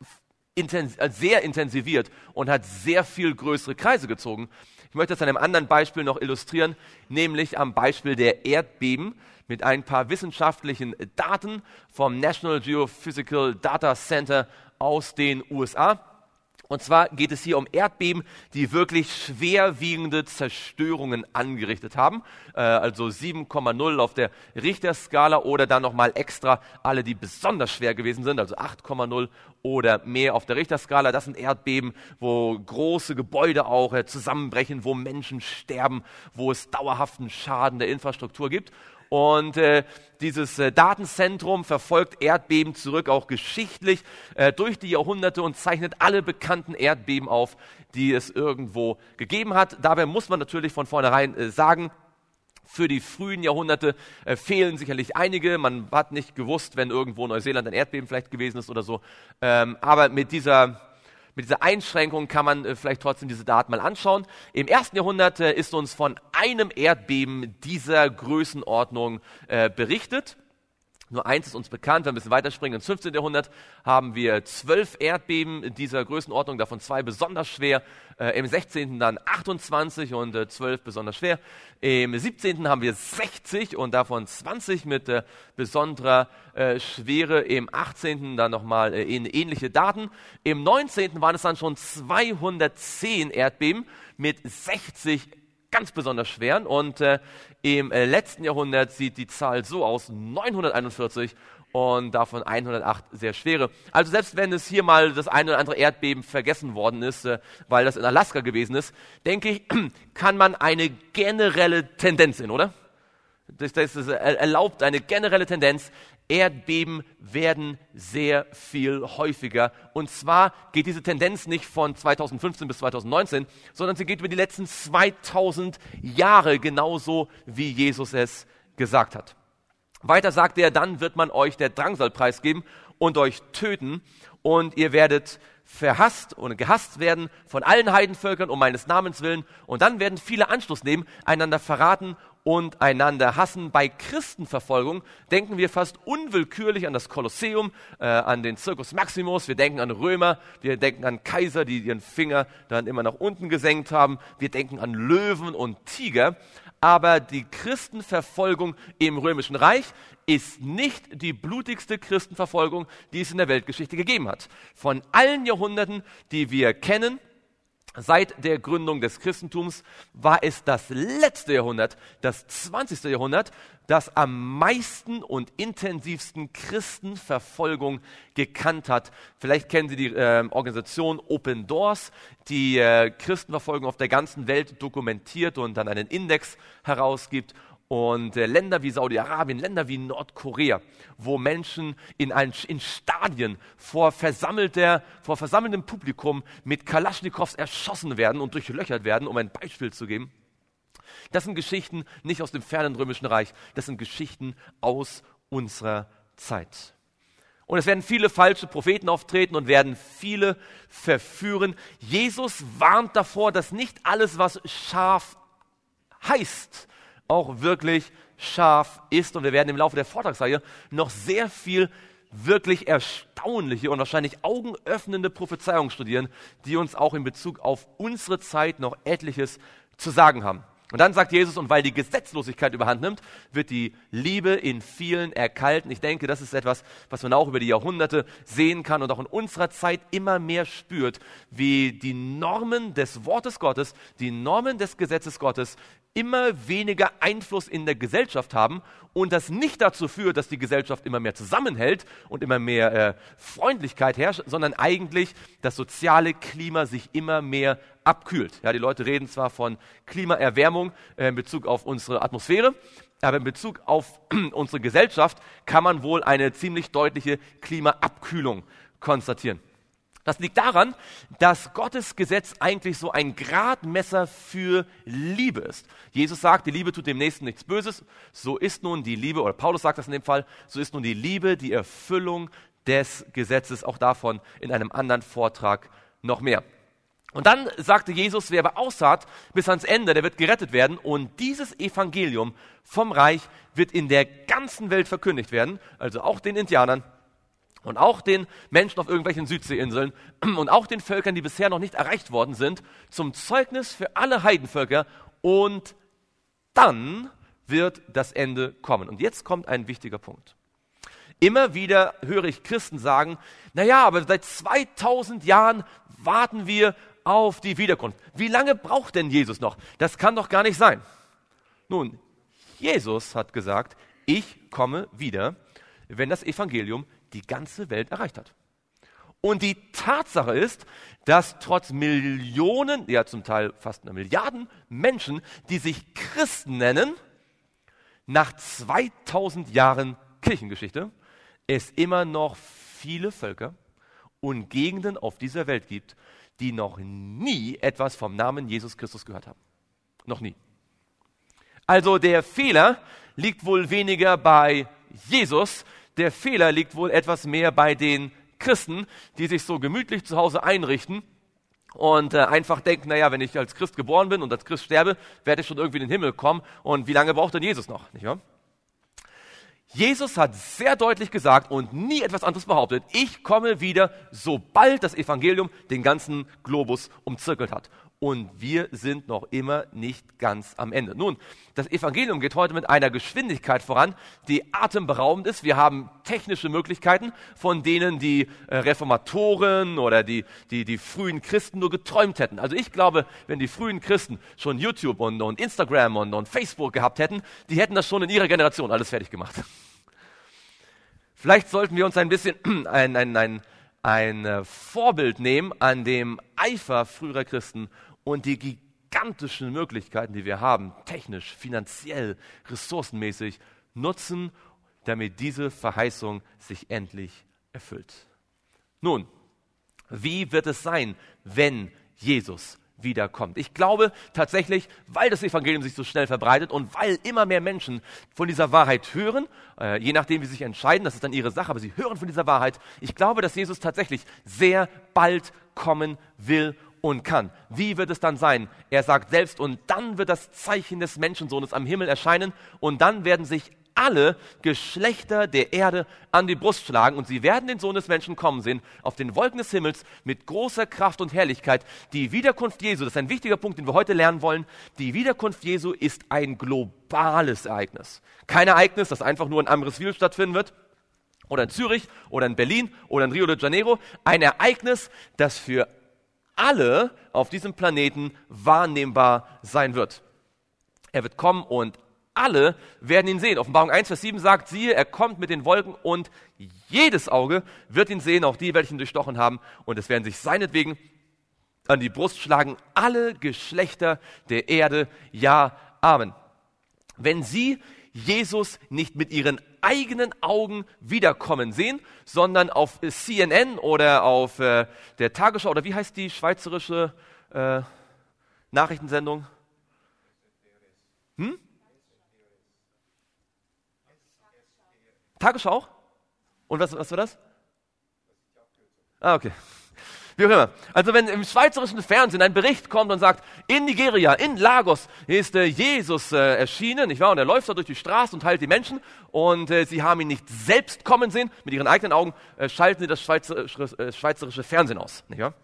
intens- sehr intensiviert und hat sehr viel größere Kreise gezogen. Ich möchte das an einem anderen Beispiel noch illustrieren, nämlich am Beispiel der Erdbeben mit ein paar wissenschaftlichen Daten vom National Geophysical Data Center aus den U S A. Und zwar geht es hier um Erdbeben, die wirklich schwerwiegende Zerstörungen angerichtet haben. Äh, also sieben Komma null auf der Richterskala oder dann nochmal extra alle, die besonders schwer gewesen sind, also acht Komma null oder mehr auf der Richterskala. Das sind Erdbeben, wo große Gebäude auch äh, zusammenbrechen, wo Menschen sterben, wo es dauerhaften Schaden der Infrastruktur gibt. Und äh, dieses äh, Datenzentrum verfolgt Erdbeben zurück, auch geschichtlich, äh, durch die Jahrhunderte und zeichnet alle bekannten Erdbeben auf, die es irgendwo gegeben hat. Dabei muss man natürlich von vornherein äh, sagen, für die frühen Jahrhunderte äh, fehlen sicherlich einige. Man hat nicht gewusst, wenn irgendwo in Neuseeland ein Erdbeben vielleicht gewesen ist oder so. Ähm, aber mit dieser... Mit dieser Einschränkung kann man äh, vielleicht trotzdem diese Daten mal anschauen. Im ersten Jahrhundert äh, ist uns von einem Erdbeben dieser Größenordnung äh, berichtet. Nur eins ist uns bekannt, wenn wir ein bisschen weiterspringen, ins fünfzehnten Jahrhundert haben wir zwölf Erdbeben dieser Größenordnung, davon zwei besonders schwer, äh, im sechzehnten dann achtundzwanzig und äh, zwölf besonders schwer. Im siebzehnten haben wir sechzig und davon zwanzig mit äh, besonderer äh, Schwere. Im achtzehnten dann nochmal äh, ähnliche Daten. Im neunzehnten waren es dann schon zweihundertzehn Erdbeben mit sechzig ganz besonders schweren und äh, im äh, letzten Jahrhundert sieht die Zahl so aus, neunhunderteinundvierzig und davon hundertacht sehr schwere. Also selbst wenn es hier mal das eine oder andere Erdbeben vergessen worden ist, äh, weil das in Alaska gewesen ist, denke ich, kann man eine generelle Tendenz sehen, oder? Das, das ist, äh, erlaubt eine generelle Tendenz. Erdbeben werden sehr viel häufiger. Und zwar geht diese Tendenz nicht von zweitausendfünfzehn bis zweitausendneunzehn, sondern sie geht über die letzten zweitausend Jahre, genauso wie Jesus es gesagt hat. Weiter sagt er, dann wird man euch der Drangsalpreis geben und euch töten und ihr werdet verhasst und gehasst werden von allen Heidenvölkern um meines Namens willen. Und dann werden viele Anschluss nehmen, einander verraten und einander hassen. Bei Christenverfolgung denken wir fast unwillkürlich an das Kolosseum, äh, an den Circus Maximus. Wir denken an Römer, wir denken an Kaiser, die ihren Finger dann immer nach unten gesenkt haben. Wir denken an Löwen und Tiger. Aber die Christenverfolgung im Römischen Reich ist nicht die blutigste Christenverfolgung, die es in der Weltgeschichte gegeben hat. Von allen Jahrhunderten, die wir kennen, Seit der Gründung des Christentums war es das letzte Jahrhundert, das zwanzigste Jahrhundert, das am meisten und intensivsten Christenverfolgung gekannt hat. Vielleicht kennen Sie die äh, Organisation Open Doors, die äh, Christenverfolgung auf der ganzen Welt dokumentiert und dann einen Index herausgibt. Und äh, Länder wie Saudi-Arabien, Länder wie Nordkorea, wo Menschen in, ein, in Stadien vor, versammelter, vor versammeltem Publikum mit Kalaschnikows erschossen werden und durchlöchert werden, um ein Beispiel zu geben. Das sind Geschichten nicht aus dem fernen Römischen Reich, das sind Geschichten aus unserer Zeit. Und es werden viele falsche Propheten auftreten und werden viele verführen. Jesus warnt davor, dass nicht alles, was scharf heißt, auch wirklich scharf ist. Und wir werden im Laufe der Vortragsreihe noch sehr viel wirklich erstaunliche und wahrscheinlich augenöffnende Prophezeiungen studieren, die uns auch in Bezug auf unsere Zeit noch etliches zu sagen haben. Und dann sagt Jesus, und weil die Gesetzlosigkeit überhand nimmt, wird die Liebe in vielen erkalten. Ich denke, das ist etwas, was man auch über die Jahrhunderte sehen kann und auch in unserer Zeit immer mehr spürt, wie die Normen des Wortes Gottes, die Normen des Gesetzes Gottes immer weniger Einfluss in der Gesellschaft haben und das nicht dazu führt, dass die Gesellschaft immer mehr zusammenhält und immer mehr äh, Freundlichkeit herrscht, sondern eigentlich das soziale Klima sich immer mehr abkühlt. Ja, die Leute reden zwar von Klimaerwärmung äh, in Bezug auf unsere Atmosphäre, aber in Bezug auf unsere Gesellschaft kann man wohl eine ziemlich deutliche Klimaabkühlung konstatieren. Das liegt daran, dass Gottes Gesetz eigentlich so ein Gradmesser für Liebe ist. Jesus sagt, die Liebe tut dem Nächsten nichts Böses. So ist nun die Liebe, oder Paulus sagt das in dem Fall, so ist nun die Liebe die Erfüllung des Gesetzes, auch davon in einem anderen Vortrag noch mehr. Und dann sagte Jesus, wer aber ausharrt bis ans Ende, der wird gerettet werden. Und dieses Evangelium vom Reich wird in der ganzen Welt verkündigt werden, also auch den Indianern, und auch den Menschen auf irgendwelchen Südseeinseln und auch den Völkern, die bisher noch nicht erreicht worden sind, zum Zeugnis für alle Heidenvölker. Und dann wird das Ende kommen. Und jetzt kommt ein wichtiger Punkt. Immer wieder höre ich Christen sagen, naja, aber seit zweitausend Jahren warten wir auf die Wiederkunft. Wie lange braucht denn Jesus noch? Das kann doch gar nicht sein. Nun, Jesus hat gesagt, ich komme wieder, wenn das Evangelium die ganze Welt erreicht hat. Und die Tatsache ist, dass trotz Millionen, ja zum Teil fast eine Milliarden Menschen, die sich Christen nennen, nach zweitausend Jahren Kirchengeschichte, es immer noch viele Völker und Gegenden auf dieser Welt gibt, die noch nie etwas vom Namen Jesus Christus gehört haben. Noch nie. Also der Fehler liegt wohl weniger bei Jesus, der Fehler liegt wohl etwas mehr bei den Christen, die sich so gemütlich zu Hause einrichten und äh, einfach denken, naja, wenn ich als Christ geboren bin und als Christ sterbe, werde ich schon irgendwie in den Himmel kommen. Und wie lange braucht denn Jesus noch? Nicht wahr? Jesus hat sehr deutlich gesagt und nie etwas anderes behauptet, ich komme wieder, sobald das Evangelium den ganzen Globus umzirkelt hat. Und wir sind noch immer nicht ganz am Ende. Nun, das Evangelium geht heute mit einer Geschwindigkeit voran, die atemberaubend ist. Wir haben technische Möglichkeiten, von denen die äh, Reformatoren oder die, die, die frühen Christen nur geträumt hätten. Also ich glaube, wenn die frühen Christen schon YouTube und, und Instagram und, und Facebook gehabt hätten, die hätten das schon in ihrer Generation alles fertig gemacht. Vielleicht sollten wir uns ein bisschen ein, ein, ein, ein Vorbild nehmen an dem Eifer früherer Christen und die gigantischen Möglichkeiten, die wir haben, technisch, finanziell, ressourcenmäßig, nutzen, damit diese Verheißung sich endlich erfüllt. Nun, wie wird es sein, wenn Jesus wiederkommt? Ich glaube tatsächlich, weil das Evangelium sich so schnell verbreitet und weil immer mehr Menschen von dieser Wahrheit hören, äh, je nachdem, wie sie sich entscheiden, das ist dann ihre Sache, aber sie hören von dieser Wahrheit. Ich glaube, dass Jesus tatsächlich sehr bald kommen will und kann. Wie wird es dann sein? Er sagt selbst, und dann wird das Zeichen des Menschensohnes am Himmel erscheinen und dann werden sich alle Geschlechter der Erde an die Brust schlagen und sie werden den Sohn des Menschen kommen sehen, auf den Wolken des Himmels mit großer Kraft und Herrlichkeit. Die Wiederkunft Jesu, das ist ein wichtiger Punkt, den wir heute lernen wollen, die Wiederkunft Jesu ist ein globales Ereignis. Kein Ereignis, das einfach nur in Amriswil stattfinden wird, oder in Zürich, oder in Berlin, oder in Rio de Janeiro. Ein Ereignis, das für alle auf diesem Planeten wahrnehmbar sein wird. Er wird kommen und alle werden ihn sehen. Offenbarung eins, Vers sieben sagt, siehe, er kommt mit den Wolken und jedes Auge wird ihn sehen, auch die, welche ihn durchstochen haben. Und es werden sich seinetwegen an die Brust schlagen, alle Geschlechter der Erde. Ja, Amen. Wenn Sie Jesus nicht mit Ihren eigenen Augen wiederkommen sehen, sondern auf C N N oder auf äh, der Tagesschau, oder wie heißt die schweizerische äh, Nachrichtensendung? Hm? Tagesschau? Und was, was war das? Ah, okay. Wie auch immer. Also wenn im schweizerischen Fernsehen ein Bericht kommt und sagt, in Nigeria, in Lagos ist äh, Jesus äh, erschienen, nicht wahr? Und er läuft da durch die Straße und heilt die Menschen und äh, sie haben ihn nicht selbst kommen sehen, mit ihren eigenen Augen äh, schalten sie das schweizerische, äh, schweizerische Fernsehen aus, nicht wahr?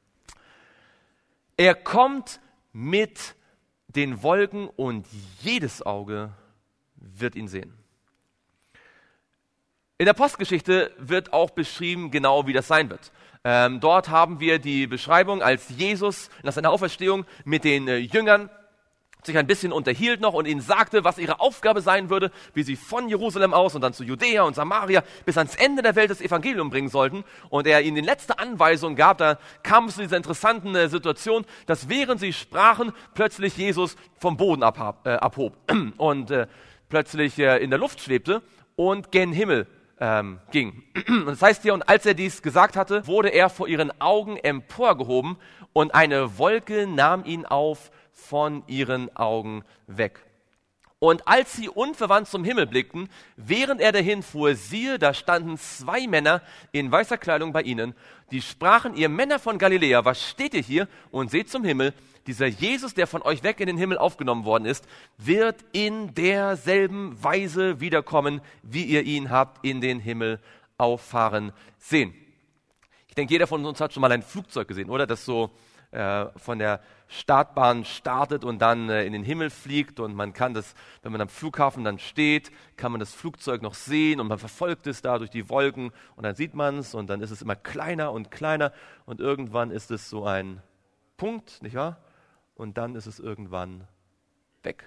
Er kommt mit den Wolken und jedes Auge wird ihn sehen. In der Apostelgeschichte wird auch beschrieben, genau wie das sein wird. Ähm, dort haben wir die Beschreibung, als Jesus nach seiner Auferstehung mit den äh, Jüngern sich ein bisschen unterhielt noch und ihnen sagte, was ihre Aufgabe sein würde, wie sie von Jerusalem aus und dann zu Judäa und Samaria bis ans Ende der Welt das Evangelium bringen sollten. Und er ihnen die letzte Anweisung gab, da kam es zu dieser interessanten äh, Situation, dass während sie sprachen, plötzlich Jesus vom Boden abhab, äh, abhob und äh, plötzlich äh, in der Luft schwebte und gen Himmel ähm, ging. Und das heißt hier, und als er dies gesagt hatte, wurde er vor ihren Augen emporgehoben und eine Wolke nahm ihn auf von ihren Augen weg. Und als sie unverwandt zum Himmel blickten, während er dahin fuhr, siehe, da standen zwei Männer in weißer Kleidung bei ihnen, die sprachen, ihr Männer von Galiläa, was steht ihr hier und seht zum Himmel? Dieser Jesus, der von euch weg in den Himmel aufgenommen worden ist, wird in derselben Weise wiederkommen, wie ihr ihn habt in den Himmel auffahren sehen. Ich denke, jeder von uns hat schon mal ein Flugzeug gesehen, oder? Das so äh, von der Startbahn startet und dann äh, in den Himmel fliegt und man kann das, wenn man am Flughafen dann steht, kann man das Flugzeug noch sehen und man verfolgt es da durch die Wolken und dann sieht man es und dann ist es immer kleiner und kleiner und irgendwann ist es so ein Punkt, nicht wahr? Und dann ist es irgendwann weg.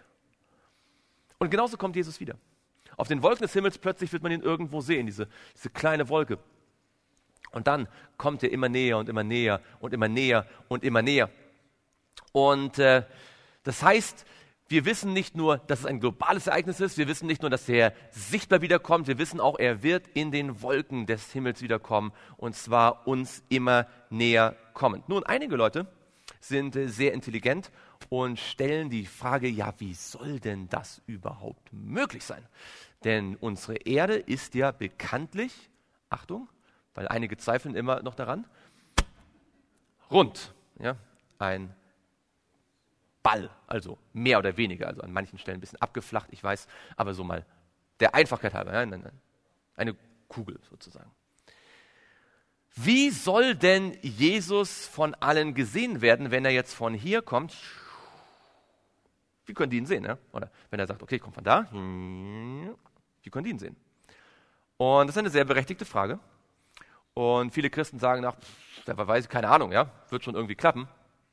Und genauso kommt Jesus wieder. Auf den Wolken des Himmels plötzlich wird man ihn irgendwo sehen, diese, diese kleine Wolke. Und dann kommt er immer näher und immer näher und immer näher und immer näher. Und äh, das heißt, wir wissen nicht nur, dass es ein globales Ereignis ist, wir wissen nicht nur, dass er sichtbar wiederkommt, wir wissen auch, er wird in den Wolken des Himmels wiederkommen und zwar uns immer näher kommen. Nun, einige Leute sind äh, sehr intelligent und stellen die Frage, ja, wie soll denn das überhaupt möglich sein? Denn unsere Erde ist ja bekanntlich, Achtung, weil einige zweifeln immer noch daran, rund, ja, ein Ball, also mehr oder weniger, also an manchen Stellen ein bisschen abgeflacht, ich weiß, aber so mal der Einfachheit halber, nein, nein, nein, eine Kugel sozusagen. Wie soll denn Jesus von allen gesehen werden, wenn er jetzt von hier kommt? Wie können die ihn sehen? Ne? Oder wenn er sagt, okay, ich komme von da, wie können die ihn sehen? Und das ist eine sehr berechtigte Frage. Und viele Christen sagen nach, wer weiß, keine Ahnung, ja, wird schon irgendwie klappen.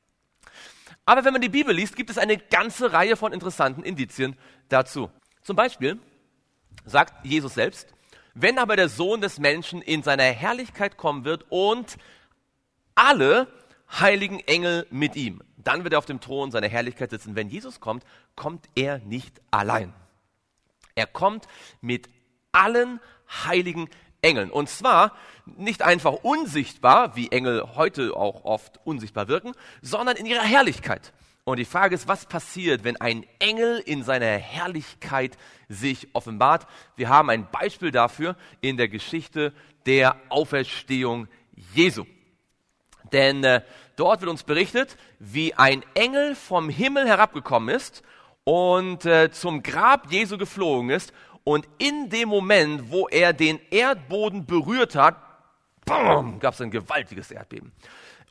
Aber wenn man die Bibel liest, gibt es eine ganze Reihe von interessanten Indizien dazu. Zum Beispiel sagt Jesus selbst, wenn aber der Sohn des Menschen in seiner Herrlichkeit kommen wird und alle heiligen Engel mit ihm, dann wird er auf dem Thron seiner Herrlichkeit sitzen. Wenn Jesus kommt, kommt er nicht allein. Er kommt mit allen heiligen Engeln. Und zwar nicht einfach unsichtbar, wie Engel heute auch oft unsichtbar wirken, sondern in ihrer Herrlichkeit. Und die Frage ist, was passiert, wenn ein Engel in seiner Herrlichkeit sich offenbart? Wir haben ein Beispiel dafür in der Geschichte der Auferstehung Jesu. Denn äh, dort wird uns berichtet, wie ein Engel vom Himmel herabgekommen ist und äh, zum Grab Jesu geflogen ist. Und in dem Moment, wo er den Erdboden berührt hat, gab es ein gewaltiges Erdbeben.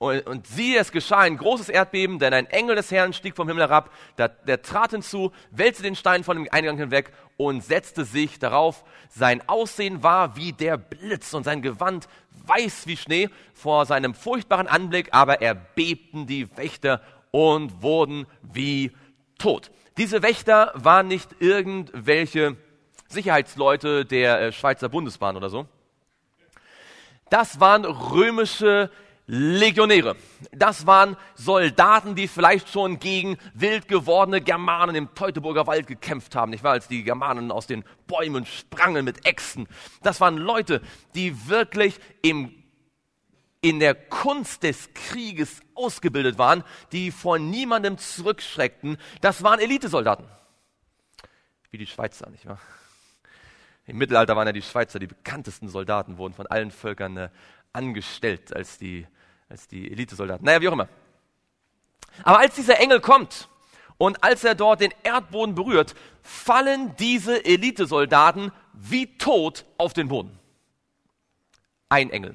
Und, und siehe, es geschah ein großes Erdbeben, denn ein Engel des Herrn stieg vom Himmel herab, der, der trat hinzu, wälzte den Stein von dem Eingang hinweg und setzte sich darauf. Sein Aussehen war wie der Blitz und sein Gewand weiß wie Schnee vor seinem furchtbaren Anblick, aber erbebten die Wächter und wurden wie tot. Diese Wächter waren nicht irgendwelche Sicherheitsleute der äh, Schweizer Bundesbahn oder so. Das waren römische Legionäre. Das waren Soldaten, die vielleicht schon gegen wild gewordene Germanen im Teutoburger Wald gekämpft haben. Nicht wahr? Als die Germanen aus den Bäumen sprangen mit Äxten. Das waren Leute, die wirklich im, in der Kunst des Krieges ausgebildet waren, die vor niemandem zurückschreckten. Das waren Elitesoldaten. Wie die Schweizer, nicht wahr? Im Mittelalter waren ja die Schweizer die bekanntesten Soldaten, wurden von allen Völkern äh, angestellt als die, als die Elitesoldaten. Naja, wie auch immer. Aber als dieser Engel kommt und als er dort den Erdboden berührt, fallen diese Elitesoldaten wie tot auf den Boden. Ein Engel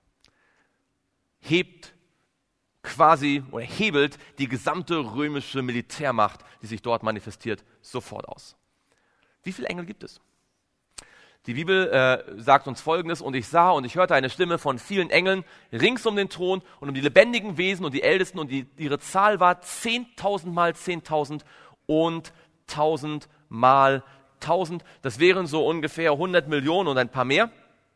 hebt quasi oder hebelt die gesamte römische Militärmacht, die sich dort manifestiert, sofort aus. Wie viele Engel gibt es? Die Bibel äh, sagt uns Folgendes: Und ich sah und ich hörte eine Stimme von vielen Engeln rings um den Thron und um die lebendigen Wesen und die Ältesten, und die, ihre Zahl war zehntausend mal zehntausend und tausend mal tausend. Das wären so ungefähr hundert Millionen und ein paar mehr.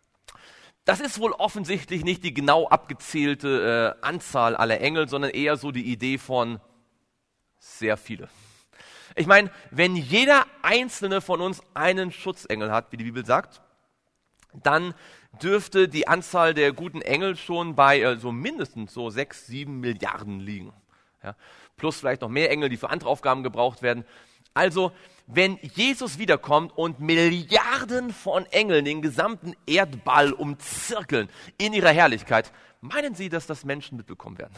Das ist wohl offensichtlich nicht die genau abgezählte äh, Anzahl aller Engel, sondern eher so die Idee von sehr viele. Ich meine, wenn jeder einzelne von uns einen Schutzengel hat, wie die Bibel sagt, dann dürfte die Anzahl der guten Engel schon bei äh, so mindestens so sechs, sieben Milliarden liegen. Ja? Plus vielleicht noch mehr Engel, die für andere Aufgaben gebraucht werden. Also, wenn Jesus wiederkommt und Milliarden von Engeln den gesamten Erdball umzirkeln in ihrer Herrlichkeit, meinen Sie, dass das Menschen mitbekommen werden?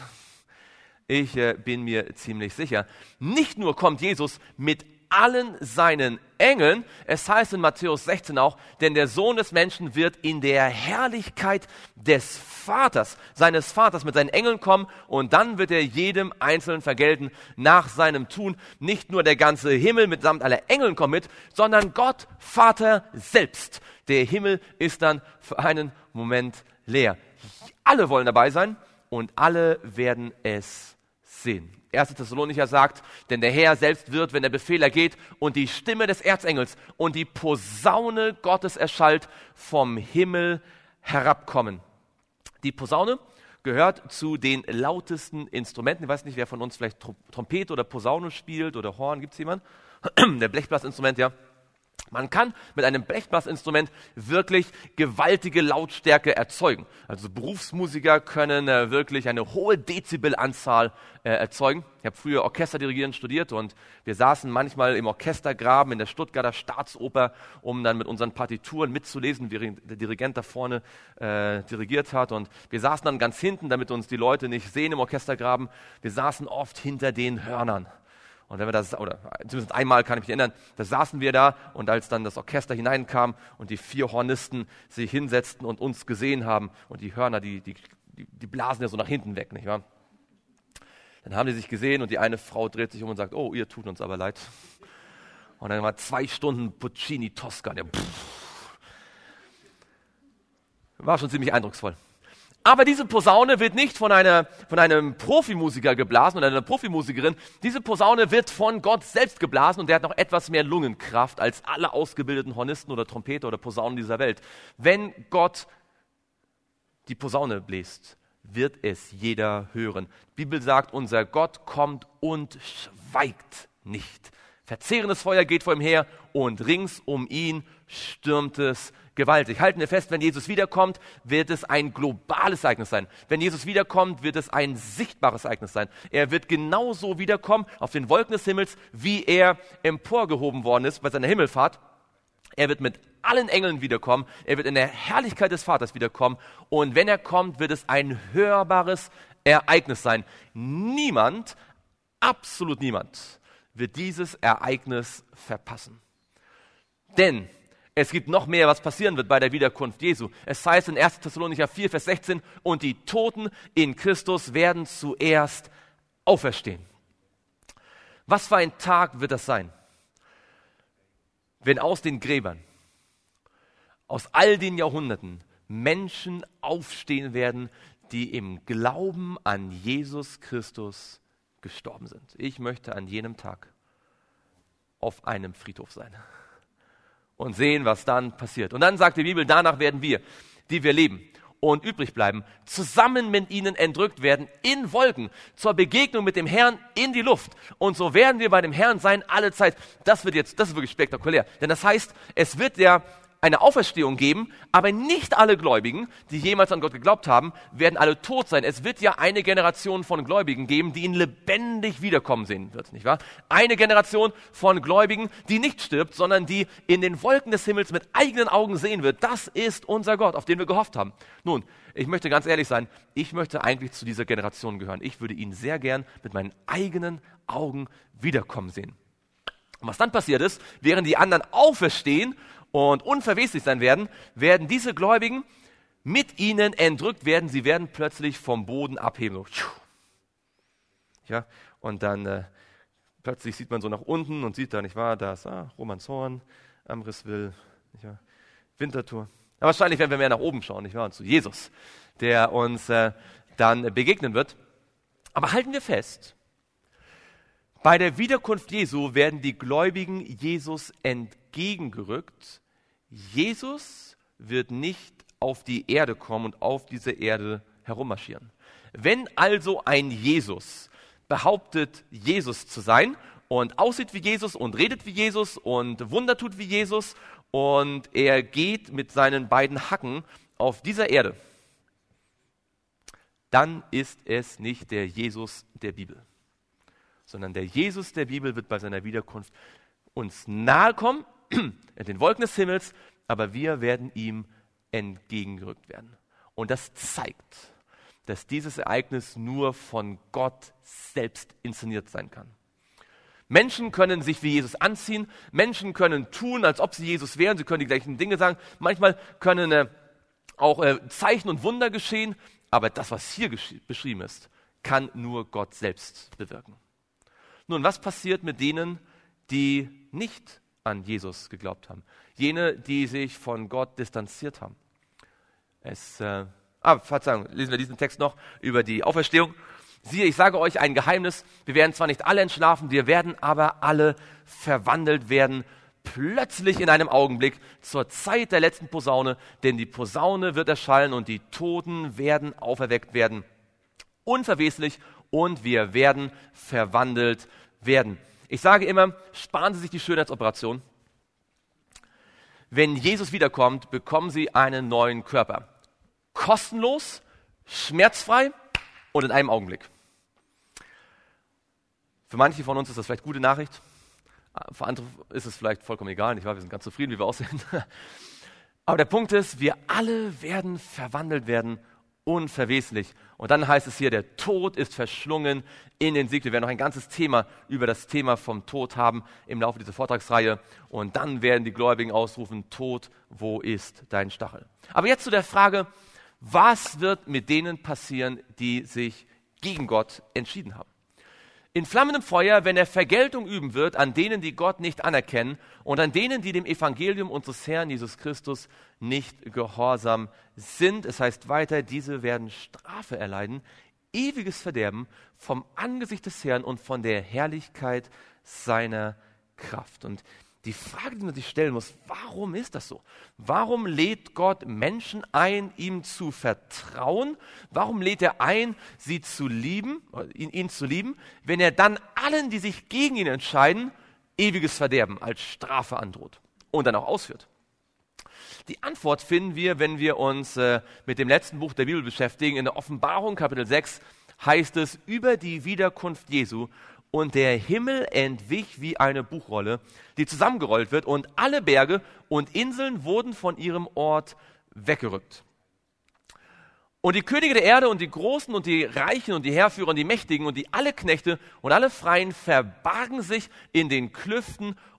Ich äh, bin mir ziemlich sicher. Nicht nur kommt Jesus mit allen seinen Engeln, es heißt in Matthäus sechzehn auch, denn der Sohn des Menschen wird in der Herrlichkeit des Vaters, seines Vaters mit seinen Engeln kommen, und dann wird er jedem Einzelnen vergelten nach seinem Tun. Nicht nur der ganze Himmel mitsamt aller Engeln kommt mit, sondern Gott, Vater selbst. Der Himmel ist dann für einen Moment leer. Alle wollen dabei sein und alle werden es sehen. erster Thessalonicher sagt, denn der Herr selbst wird, wenn der Befehl ergeht und die Stimme des Erzengels und die Posaune Gottes erschallt, vom Himmel herabkommen. Die Posaune gehört zu den lautesten Instrumenten. Ich weiß nicht, wer von uns vielleicht Trompete oder Posaune spielt oder Horn. Gibt es jemanden? Der Blechblasinstrument, ja. Man kann mit einem Blechblasinstrument wirklich gewaltige Lautstärke erzeugen. Also Berufsmusiker können äh, wirklich eine hohe Dezibelanzahl äh, erzeugen. Ich habe früher Orchesterdirigieren studiert und wir saßen manchmal im Orchestergraben in der Stuttgarter Staatsoper, um dann mit unseren Partituren mitzulesen, wie der Dirigent da vorne äh, dirigiert hat. Und wir saßen dann ganz hinten, damit uns die Leute nicht sehen im Orchestergraben. Wir saßen oft hinter den Hörnern. Und wenn wir das, oder zumindest einmal kann ich mich erinnern, da saßen wir da, und als dann das Orchester hineinkam und die vier Hornisten sich hinsetzten und uns gesehen haben und die Hörner, die, die, die blasen ja so nach hinten weg, nicht wahr? Dann haben die sich gesehen und die eine Frau dreht sich um und sagt, oh, ihr tut uns aber leid. Und dann war zwei Stunden Puccini Tosca. Ja, war schon ziemlich eindrucksvoll. Aber diese Posaune wird nicht von, einer, von einem Profimusiker geblasen oder einer Profimusikerin. Diese Posaune wird von Gott selbst geblasen, und der hat noch etwas mehr Lungenkraft als alle ausgebildeten Hornisten oder Trompeter oder Posaunen dieser Welt. Wenn Gott die Posaune bläst, wird es jeder hören. Die Bibel sagt, unser Gott kommt und schweigt nicht. Verzehrendes Feuer geht vor ihm her und rings um ihn stürmt es gewaltig. Halten wir fest, wenn Jesus wiederkommt, wird es ein globales Ereignis sein. Wenn Jesus wiederkommt, wird es ein sichtbares Ereignis sein. Er wird genauso wiederkommen auf den Wolken des Himmels, wie er emporgehoben worden ist bei seiner Himmelfahrt. Er wird mit allen Engeln wiederkommen. Er wird in der Herrlichkeit des Vaters wiederkommen. Und wenn er kommt, wird es ein hörbares Ereignis sein. Niemand, absolut niemand, wird dieses Ereignis verpassen. Denn Es gibt noch mehr, was passieren wird bei der Wiederkunft Jesu. Es heißt in erster Thessalonicher vier, Vers sechzehn, und die Toten in Christus werden zuerst auferstehen. Was für ein Tag wird das sein, wenn aus den Gräbern, aus all den Jahrhunderten Menschen aufstehen werden, die im Glauben an Jesus Christus gestorben sind. Ich möchte an jenem Tag auf einem Friedhof sein und sehen, was dann passiert. Und dann sagt die Bibel, danach werden wir, die wir leben und übrig bleiben, zusammen mit ihnen entrückt werden in Wolken zur Begegnung mit dem Herrn in die Luft. Und so werden wir bei dem Herrn sein alle Zeit. Das wird jetzt, das ist wirklich spektakulär. Denn das heißt, es wird ja eine Auferstehung geben, aber nicht alle Gläubigen, die jemals an Gott geglaubt haben, werden alle tot sein. Es wird ja eine Generation von Gläubigen geben, die ihn lebendig wiederkommen sehen wird, nicht wahr? Eine Generation von Gläubigen, die nicht stirbt, sondern die in den Wolken des Himmels mit eigenen Augen sehen wird. Das ist unser Gott, auf den wir gehofft haben. Nun, ich möchte ganz ehrlich sein, ich möchte eigentlich zu dieser Generation gehören. Ich würde ihn sehr gern mit meinen eigenen Augen wiederkommen sehen. Und was dann passiert ist, während die anderen auferstehen und unverweslich sein werden, werden diese Gläubigen mit ihnen entrückt werden. Sie werden plötzlich vom Boden abheben. So. Ja, und dann äh, plötzlich sieht man so nach unten und sieht da, nicht wahr, da ist ah, Romanshorn, Amriswil, nicht wahr, Winterthur. Aber wahrscheinlich werden wir mehr nach oben schauen, nicht wahr, und zu Jesus, der uns äh, dann äh, begegnen wird. Aber halten wir fest, bei der Wiederkunft Jesu werden die Gläubigen Jesus entgegengerückt. Jesus wird nicht auf die Erde kommen und auf diese Erde herummarschieren. Wenn also ein Jesus behauptet, Jesus zu sein und aussieht wie Jesus und redet wie Jesus und Wunder tut wie Jesus und er geht mit seinen beiden Hacken auf dieser Erde, dann ist es nicht der Jesus der Bibel, sondern der Jesus der Bibel wird bei seiner Wiederkunft uns nahe kommen, in den Wolken des Himmels, aber wir werden ihm entgegengerückt werden. Und das zeigt, dass dieses Ereignis nur von Gott selbst inszeniert sein kann. Menschen können sich wie Jesus anziehen, Menschen können tun, als ob sie Jesus wären, sie können die gleichen Dinge sagen, manchmal können äh, auch äh, Zeichen und Wunder geschehen, aber das, was hier gesch- beschrieben ist, kann nur Gott selbst bewirken. Nun, was passiert mit denen, die nicht an Jesus geglaubt haben? Jene, die sich von Gott distanziert haben. Es, äh, ah, Verzeihung, lesen wir diesen Text noch über die Auferstehung. Siehe, ich sage euch ein Geheimnis, wir werden zwar nicht alle entschlafen, wir werden aber alle verwandelt werden, plötzlich in einem Augenblick, zur Zeit der letzten Posaune, denn die Posaune wird erschallen und die Toten werden auferweckt werden, unverweslich, und wir werden verwandelt werden. Ich sage immer, sparen Sie sich die Schönheitsoperation. Wenn Jesus wiederkommt, bekommen Sie einen neuen Körper. Kostenlos, schmerzfrei und in einem Augenblick. Für manche von uns ist das vielleicht gute Nachricht. Für andere ist es vielleicht vollkommen egal, nicht wahr? Wir sind ganz zufrieden, wie wir aussehen. Aber der Punkt ist, wir alle werden verwandelt werden, unverweslich. Und dann heißt es hier, der Tod ist verschlungen in den Sieg. Wir werden noch ein ganzes Thema über das Thema vom Tod haben im Laufe dieser Vortragsreihe. Und dann werden die Gläubigen ausrufen, Tod, wo ist dein Stachel? Aber jetzt zu der Frage, was wird mit denen passieren, die sich gegen Gott entschieden haben? In flammendem Feuer, wenn er Vergeltung üben wird an denen, die Gott nicht anerkennen und an denen, die dem Evangelium unseres Herrn Jesus Christus nicht gehorsam sind. Es heißt weiter, diese werden Strafe erleiden, ewiges Verderben vom Angesicht des Herrn und von der Herrlichkeit seiner Kraft. Und die Frage, die man sich stellen muss, warum ist das so? Warum lädt Gott Menschen ein, ihm zu vertrauen? Warum lädt er ein, sie zu lieben, ihn, ihn zu lieben, wenn er dann allen, die sich gegen ihn entscheiden, ewiges Verderben als Strafe androht und dann auch ausführt? Die Antwort finden wir, wenn wir uns äh, mit dem letzten Buch der Bibel beschäftigen. In der Offenbarung, Kapitel sechs, heißt es über die Wiederkunft Jesu: Und der Himmel entwich wie eine Buchrolle, die zusammengerollt wird, und alle Berge und Inseln wurden von ihrem Ort weggerückt. Und die Könige der Erde und die Großen und die Reichen und die Heerführer und die Mächtigen und die alle Knechte und alle Freien verbargen sich in den Klüften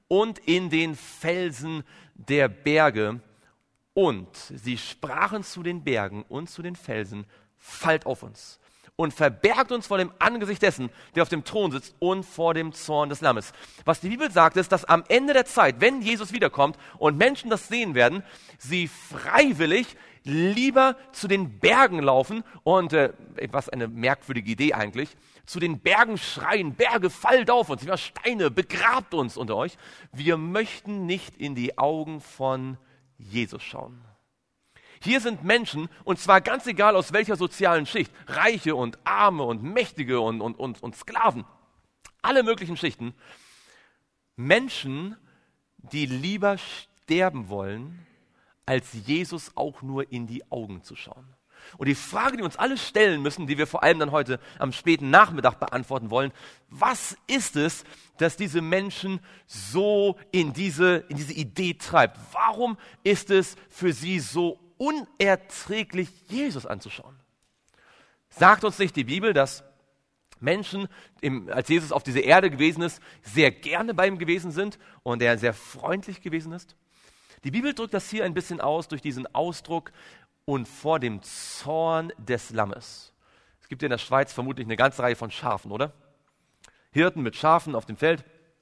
und in den Felsen der Berge. Und sie sprachen zu den Bergen und zu den Felsen, fallt auf uns und verbergt uns vor dem Angesicht dessen, der auf dem Thron sitzt und vor dem Zorn des Lammes. Was die Bibel sagt, ist, dass am Ende der Zeit, wenn Jesus wiederkommt und Menschen das sehen werden, sie freiwillig lieber zu den Bergen laufen und, äh, was eine merkwürdige Idee eigentlich, zu den Bergen schreien, Berge, fallt auf uns, ja, Steine, begrabt uns unter euch. Wir möchten nicht in die Augen von Jesus schauen. Hier sind Menschen, und zwar ganz egal aus welcher sozialen Schicht, Reiche und Arme und Mächtige und, und, und, und Sklaven, alle möglichen Schichten, Menschen, die lieber sterben wollen, als Jesus auch nur in die Augen zu schauen. Und die Frage, die wir uns alle stellen müssen, die wir vor allem dann heute am späten Nachmittag beantworten wollen: Was ist es, das diese Menschen so in diese, in diese Idee treibt? Warum ist es für sie so unerträglich, Jesus anzuschauen? Sagt uns nicht die Bibel, dass Menschen, im, als Jesus auf diese Erde gewesen ist, sehr gerne bei ihm gewesen sind und er sehr freundlich gewesen ist? Die Bibel drückt das hier ein bisschen aus durch diesen Ausdruck und vor dem Zorn des Lammes. Es gibt in der Schweiz vermutlich eine ganze Reihe von Schafen, oder? Hirten mit Schafen auf dem Feld.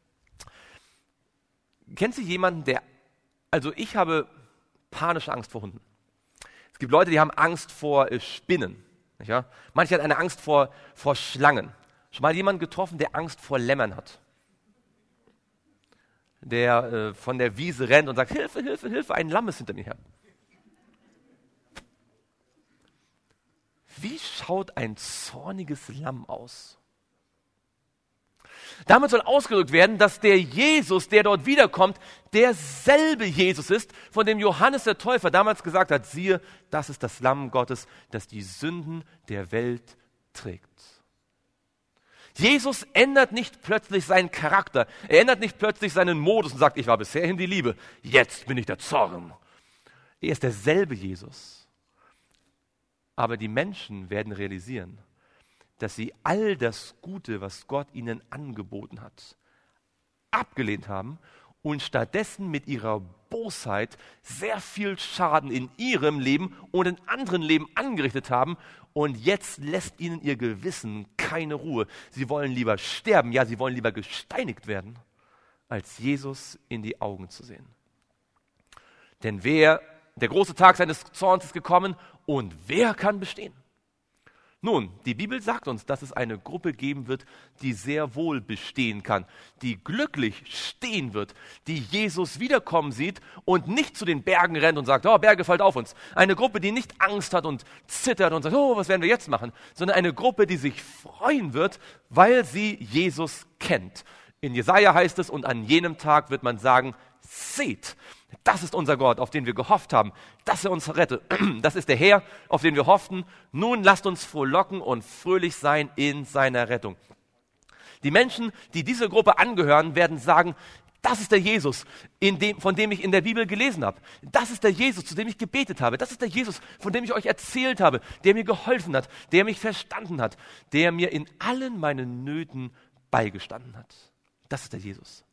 Kennt Sie jemanden, der, also ich habe panische Angst vor Hunden. Es gibt Leute, die haben Angst vor äh, Spinnen. Nicht wahr? Manche haben eine Angst vor, vor Schlangen. Schon mal jemanden getroffen, der Angst vor Lämmern hat? Der äh, von der Wiese rennt und sagt, Hilfe, Hilfe, Hilfe, ein Lamm ist hinter mir her. Wie schaut ein zorniges Lamm aus? Damit soll ausgedrückt werden, dass der Jesus, der dort wiederkommt, derselbe Jesus ist, von dem Johannes der Täufer damals gesagt hat, siehe, das ist das Lamm Gottes, das die Sünden der Welt trägt. Jesus ändert nicht plötzlich seinen Charakter, er ändert nicht plötzlich seinen Modus und sagt, ich war bisherhin die Liebe, jetzt bin ich der Zorn. Er ist derselbe Jesus. Aber die Menschen werden realisieren, dass sie all das Gute, was Gott ihnen angeboten hat, abgelehnt haben und stattdessen mit ihrer Bosheit sehr viel Schaden in ihrem Leben und in anderen Leben angerichtet haben. Und jetzt lässt ihnen ihr Gewissen keine Ruhe. Sie wollen lieber sterben, ja, sie wollen lieber gesteinigt werden, als Jesus in die Augen zu sehen. Denn wer, der große Tag seines Zorns ist gekommen, und wer kann bestehen? Nun, die Bibel sagt uns, dass es eine Gruppe geben wird, die sehr wohl bestehen kann, die glücklich stehen wird, die Jesus wiederkommen sieht und nicht zu den Bergen rennt und sagt, oh, Berge, fallt auf uns. Eine Gruppe, die nicht Angst hat und zittert und sagt, oh, was werden wir jetzt machen? Sondern eine Gruppe, die sich freuen wird, weil sie Jesus kennt. In Jesaja heißt es, und an jenem Tag wird man sagen, seht, das ist unser Gott, auf den wir gehofft haben, dass er uns rettet. Das ist der Herr, auf den wir hofften. Nun lasst uns frohlocken und fröhlich sein in seiner Rettung. Die Menschen, die dieser Gruppe angehören, werden sagen, das ist der Jesus, in dem, von dem ich in der Bibel gelesen habe. Das ist der Jesus, zu dem ich gebetet habe. Das ist der Jesus, von dem ich euch erzählt habe, der mir geholfen hat, der mich verstanden hat, der mir in allen meinen Nöten beigestanden hat. Das ist der Jesus.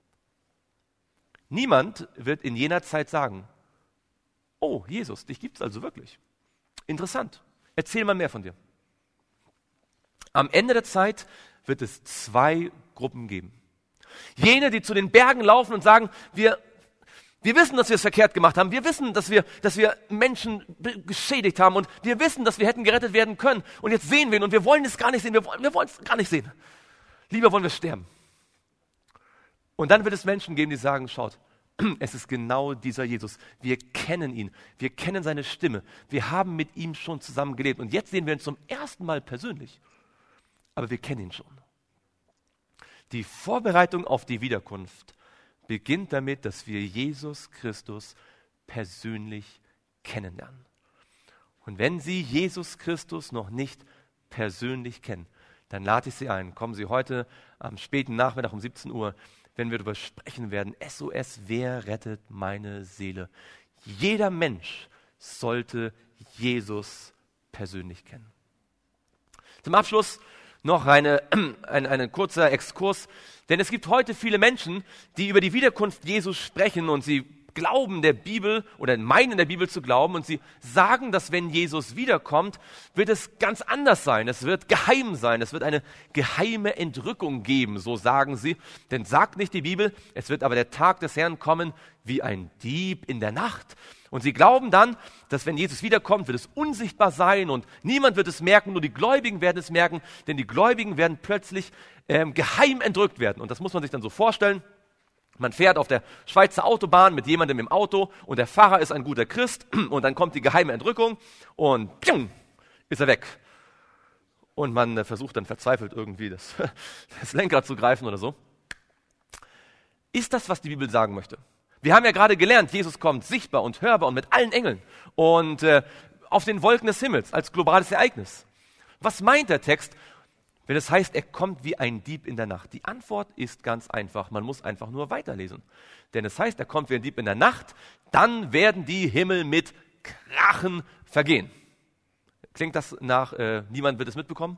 Niemand wird in jener Zeit sagen, oh, Jesus, dich gibt es also wirklich. Interessant. Erzähl mal mehr von dir. Am Ende der Zeit wird es zwei Gruppen geben. Jene, die zu den Bergen laufen und sagen, wir, wir wissen, dass wir es verkehrt gemacht haben. Wir wissen, dass wir, dass wir Menschen geschädigt haben. Und wir wissen, dass wir hätten gerettet werden können. Und jetzt sehen wir ihn und wir wollen es gar nicht sehen. Wir wollen, wir wollen es gar nicht sehen. Lieber wollen wir sterben. Und dann wird es Menschen geben, die sagen, schaut, es ist genau dieser Jesus. Wir kennen ihn, wir kennen seine Stimme, wir haben mit ihm schon zusammen gelebt. Und jetzt sehen wir ihn zum ersten Mal persönlich, aber wir kennen ihn schon. Die Vorbereitung auf die Wiederkunft beginnt damit, dass wir Jesus Christus persönlich kennenlernen. Und wenn Sie Jesus Christus noch nicht persönlich kennen, dann lade ich Sie ein. Kommen Sie heute am späten Nachmittag um siebzehn Uhr, wenn wir darüber sprechen werden, S O S, wer rettet meine Seele? Jeder Mensch sollte Jesus persönlich kennen. Zum Abschluss noch eine, ein, ein kurzer Exkurs, denn es gibt heute viele Menschen, die über die Wiederkunft Jesus sprechen und sie glauben der Bibel oder meinen der Bibel zu glauben und sie sagen, dass wenn Jesus wiederkommt, wird es ganz anders sein. Es wird geheim sein. Es wird eine geheime Entrückung geben, so sagen sie. Denn sagt nicht die Bibel, es wird aber der Tag des Herrn kommen wie ein Dieb in der Nacht. Und sie glauben dann, dass wenn Jesus wiederkommt, wird es unsichtbar sein und niemand wird es merken, nur die Gläubigen werden es merken, denn die Gläubigen werden plötzlich ähm, geheim entrückt werden. Und das muss man sich dann so vorstellen. Man fährt auf der Schweizer Autobahn mit jemandem im Auto und der Fahrer ist ein guter Christ und dann kommt die geheime Entrückung und pium, ist er weg. Und man versucht dann verzweifelt irgendwie das, das Lenkrad zu greifen oder so. Ist das, was die Bibel sagen möchte? Wir haben ja gerade gelernt, Jesus kommt sichtbar und hörbar und mit allen Engeln und äh, auf den Wolken des Himmels als globales Ereignis. Was meint der Text, wenn es heißt, er kommt wie ein Dieb in der Nacht? Die Antwort ist ganz einfach, man muss einfach nur weiterlesen. Denn es heißt, er kommt wie ein Dieb in der Nacht, dann werden die Himmel mit Krachen vergehen. Klingt das nach, äh, niemand wird es mitbekommen?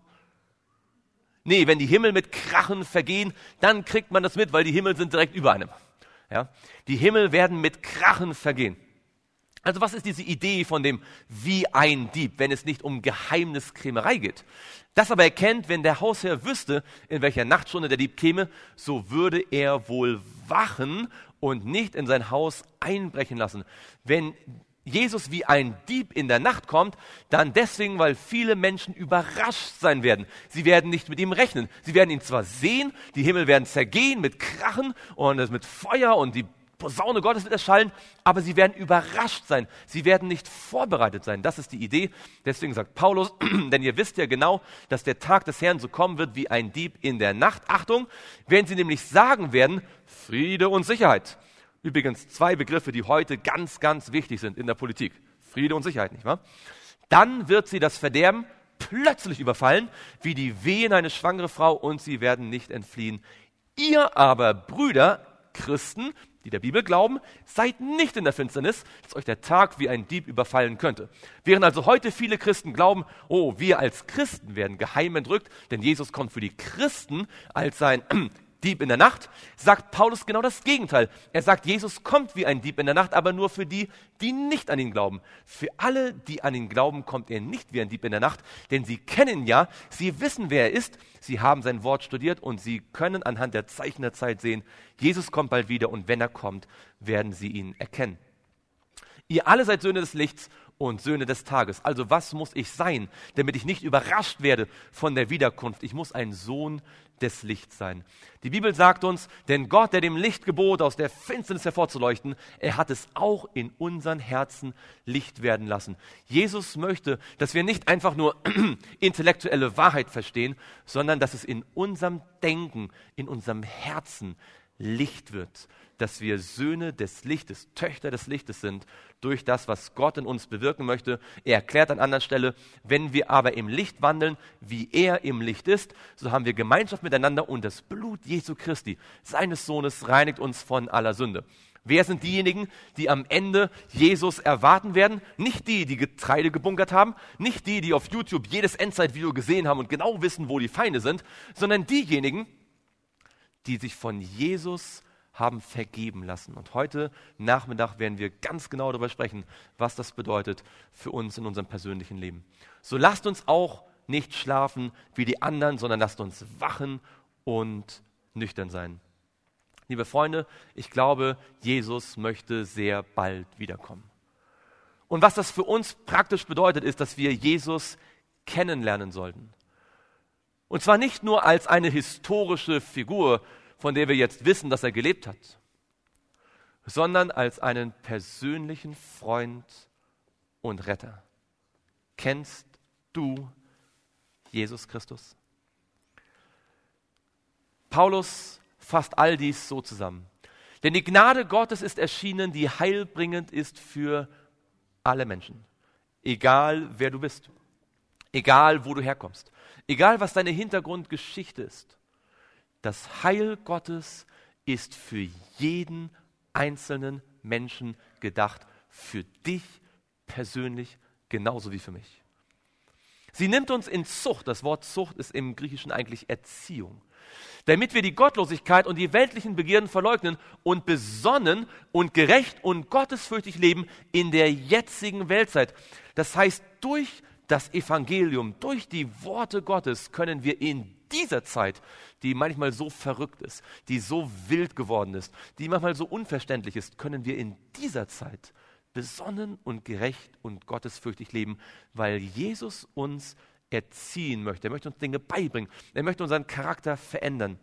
Nee, wenn die Himmel mit Krachen vergehen, dann kriegt man das mit, weil die Himmel sind direkt über einem. Ja? Die Himmel werden mit Krachen vergehen. Also was ist diese Idee von dem wie ein Dieb, wenn es nicht um Geheimniskrämerei geht? Das aber erkennt, wenn der Hausherr wüsste, in welcher Nachtstunde der Dieb käme, so würde er wohl wachen und nicht in sein Haus einbrechen lassen. Wenn Jesus wie ein Dieb in der Nacht kommt, dann deswegen, weil viele Menschen überrascht sein werden. Sie werden nicht mit ihm rechnen. Sie werden ihn zwar sehen, die Himmel werden zergehen mit Krachen und mit Feuer und die Posaune Gottes wird erschallen, aber sie werden überrascht sein. Sie werden nicht vorbereitet sein. Das ist die Idee. Deswegen sagt Paulus, denn ihr wisst ja genau, dass der Tag des Herrn so kommen wird wie ein Dieb in der Nacht. Achtung, wenn sie nämlich sagen werden, Friede und Sicherheit. Übrigens zwei Begriffe, die heute ganz, ganz wichtig sind in der Politik. Friede und Sicherheit, nicht wahr? Dann wird sie das Verderben plötzlich überfallen, wie die Wehen eine schwangere Frau, und sie werden nicht entfliehen. Ihr aber, Brüder, Christen, die der Bibel glauben, seid nicht in der Finsternis, dass euch der Tag wie ein Dieb überfallen könnte. Während also heute viele Christen glauben, oh, wir als Christen werden geheim entrückt, denn Jesus kommt für die Christen als ein Dieb in der Nacht, sagt Paulus genau das Gegenteil. Er sagt, Jesus kommt wie ein Dieb in der Nacht, aber nur für die, die nicht an ihn glauben. Für alle, die an ihn glauben, kommt er nicht wie ein Dieb in der Nacht, denn sie kennen ja, sie wissen, wer er ist, sie haben sein Wort studiert und sie können anhand der Zeichen der Zeit sehen, Jesus kommt bald wieder und wenn er kommt, werden sie ihn erkennen. Ihr alle seid Söhne des Lichts und Söhne des Tages. Also was muss ich sein, damit ich nicht überrascht werde von der Wiederkunft? Ich muss ein Sohn des Lichts sein. Die Bibel sagt uns, denn Gott, der dem Licht gebot, aus der Finsternis hervorzuleuchten, er hat es auch in unseren Herzen Licht werden lassen. Jesus möchte, dass wir nicht einfach nur intellektuelle Wahrheit verstehen, sondern dass es in unserem Denken, in unserem Herzen Licht wird, dass wir Söhne des Lichtes, Töchter des Lichtes sind, durch das, was Gott in uns bewirken möchte. Er erklärt an anderer Stelle, wenn wir aber im Licht wandeln, wie er im Licht ist, so haben wir Gemeinschaft miteinander und das Blut Jesu Christi, seines Sohnes, reinigt uns von aller Sünde. Wer sind diejenigen, die am Ende Jesus erwarten werden? Nicht die, die Getreide gebunkert haben, nicht die, die auf YouTube jedes Endzeitvideo gesehen haben und genau wissen, wo die Feinde sind, sondern diejenigen, die sich von Jesus haben vergeben lassen. Und heute Nachmittag werden wir ganz genau darüber sprechen, was das bedeutet für uns in unserem persönlichen Leben. So lasst uns auch nicht schlafen wie die anderen, sondern lasst uns wachen und nüchtern sein. Liebe Freunde, ich glaube, Jesus möchte sehr bald wiederkommen. Und was das für uns praktisch bedeutet, ist, dass wir Jesus kennenlernen sollten. Und zwar nicht nur als eine historische Figur, von der wir jetzt wissen, dass er gelebt hat, sondern als einen persönlichen Freund und Retter. Kennst du Jesus Christus? Paulus fasst all dies so zusammen. Denn die Gnade Gottes ist erschienen, die heilbringend ist für alle Menschen. Egal, wer du bist. Egal, wo du herkommst. Egal, was deine Hintergrundgeschichte ist. Das Heil Gottes ist für jeden einzelnen Menschen gedacht, für dich persönlich genauso wie für mich. Sie nimmt uns in Zucht. Das Wort Zucht ist im Griechischen eigentlich Erziehung. Damit wir die Gottlosigkeit und die weltlichen Begierden verleugnen und besonnen und gerecht und gottesfürchtig leben in der jetzigen Weltzeit. Das heißt, durch das Evangelium, durch die Worte Gottes können wir in dieser Zeit, die manchmal so verrückt ist, die so wild geworden ist, die manchmal so unverständlich ist, können wir in dieser Zeit besonnen und gerecht und gottesfürchtig leben, weil Jesus uns erziehen möchte. Er möchte uns Dinge beibringen. Er möchte unseren Charakter verändern,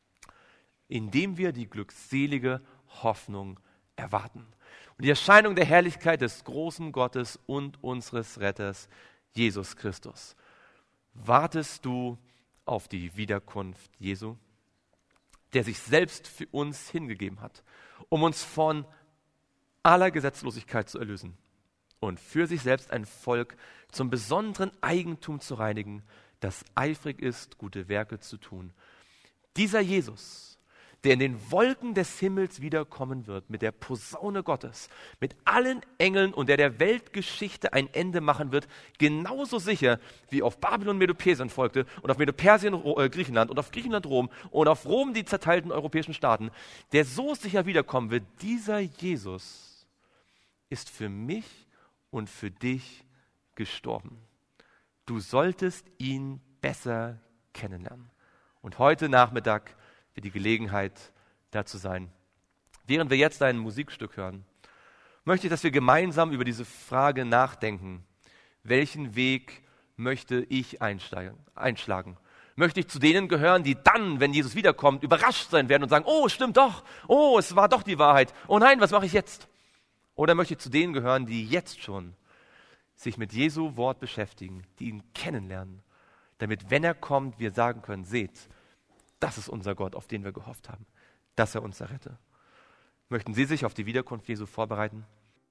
indem wir die glückselige Hoffnung erwarten. Und die Erscheinung der Herrlichkeit des großen Gottes und unseres Retters, Jesus Christus. Wartest du auf die Wiederkunft Jesu, der sich selbst für uns hingegeben hat, um uns von aller Gesetzlosigkeit zu erlösen und für sich selbst ein Volk zum besonderen Eigentum zu reinigen, das eifrig ist, gute Werke zu tun. Dieser Jesus, der in den Wolken des Himmels wiederkommen wird, mit der Posaune Gottes, mit allen Engeln und der der Weltgeschichte ein Ende machen wird, genauso sicher wie auf Babylon Medo-Persien folgte und auf Medo-Persien äh, Griechenland und auf Griechenland Rom und auf Rom die zerteilten europäischen Staaten, der so sicher wiederkommen wird, dieser Jesus ist für mich und für dich gestorben. Du solltest ihn besser kennenlernen. Und heute Nachmittag wird die Gelegenheit dazu sein. Während wir jetzt ein Musikstück hören, möchte ich, dass wir gemeinsam über diese Frage nachdenken. Welchen Weg möchte ich einschlagen? Möchte ich zu denen gehören, die dann, wenn Jesus wiederkommt, überrascht sein werden und sagen, oh, stimmt doch, oh, es war doch die Wahrheit, oh nein, was mache ich jetzt? Oder möchte ich zu denen gehören, die jetzt schon sich mit Jesu Wort beschäftigen, die ihn kennenlernen, damit, wenn er kommt, wir sagen können, seht, das ist unser Gott, auf den wir gehofft haben, dass er uns errette. Möchten Sie sich auf die Wiederkunft Jesu vorbereiten?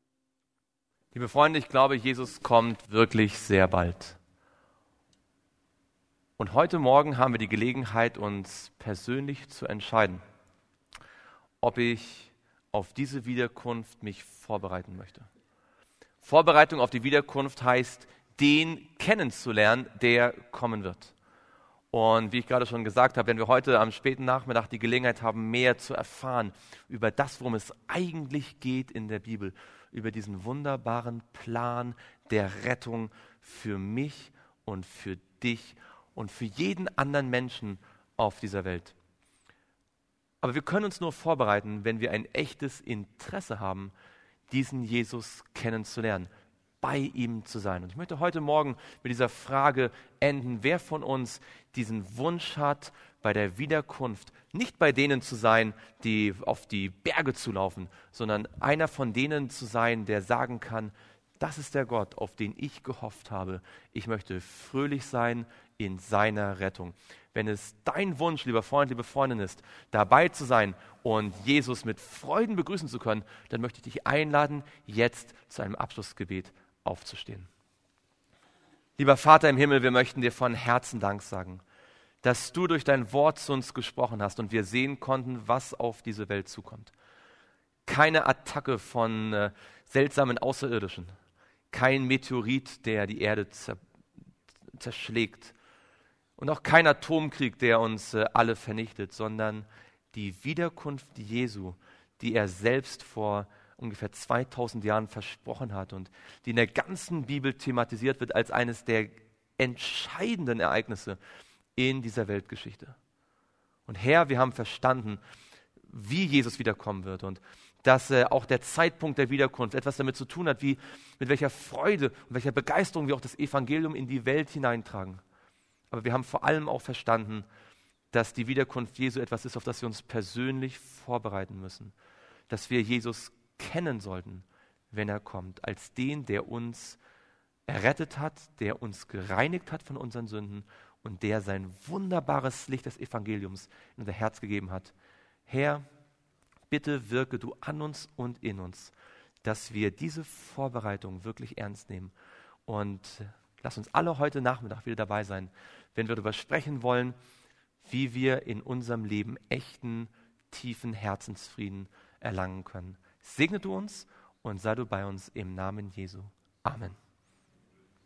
Liebe Freunde, ich glaube, Jesus kommt wirklich sehr bald. Und heute Morgen haben wir die Gelegenheit, uns persönlich zu entscheiden, ob ich auf diese Wiederkunft mich vorbereiten möchte. Vorbereitung auf die Wiederkunft heißt, den kennenzulernen, der kommen wird. Und wie ich gerade schon gesagt habe, wenn wir heute am späten Nachmittag die Gelegenheit haben, mehr zu erfahren über das, worum es eigentlich geht in der Bibel, über diesen wunderbaren Plan der Rettung für mich und für dich und für jeden anderen Menschen auf dieser Welt. Aber wir können uns nur vorbereiten, wenn wir ein echtes Interesse haben, diesen Jesus kennenzulernen, bei ihm zu sein. Und ich möchte heute Morgen mit dieser Frage enden, wer von uns diesen Wunsch hat, bei der Wiederkunft nicht bei denen zu sein, die auf die Berge zu laufen, sondern einer von denen zu sein, der sagen kann, das ist der Gott, auf den ich gehofft habe. Ich möchte fröhlich sein in seiner Rettung. Wenn es dein Wunsch, lieber Freund, liebe Freundin ist, dabei zu sein und Jesus mit Freuden begrüßen zu können, dann möchte ich dich einladen, jetzt zu einem Abschlussgebet aufzustehen. Lieber Vater im Himmel, wir möchten dir von Herzen Dank sagen, dass du durch dein Wort zu uns gesprochen hast und wir sehen konnten, was auf diese Welt zukommt. Keine Attacke von äh, seltsamen Außerirdischen, kein Meteorit, der die Erde zer- zerschlägt und auch kein Atomkrieg, der uns äh, alle vernichtet, sondern die Wiederkunft Jesu, die er selbst vor ungefähr zweitausend Jahren versprochen hat und die in der ganzen Bibel thematisiert wird als eines der entscheidenden Ereignisse in dieser Weltgeschichte. Und Herr, wir haben verstanden, wie Jesus wiederkommen wird und dass äh, auch der Zeitpunkt der Wiederkunft etwas damit zu tun hat, wie, mit welcher Freude und welcher Begeisterung wir auch das Evangelium in die Welt hineintragen. Aber wir haben vor allem auch verstanden, dass die Wiederkunft Jesu etwas ist, auf das wir uns persönlich vorbereiten müssen. Dass wir Jesus kennen sollten, wenn er kommt, als den, der uns errettet hat, der uns gereinigt hat von unseren Sünden und der sein wunderbares Licht des Evangeliums in unser Herz gegeben hat. Herr, bitte wirke du an uns und in uns, dass wir diese Vorbereitung wirklich ernst nehmen. Und lass uns alle heute Nachmittag wieder dabei sein, wenn wir darüber sprechen wollen, wie wir in unserem Leben echten, tiefen Herzensfrieden erlangen können. Segne du uns und sei du bei uns im Namen Jesu. Amen.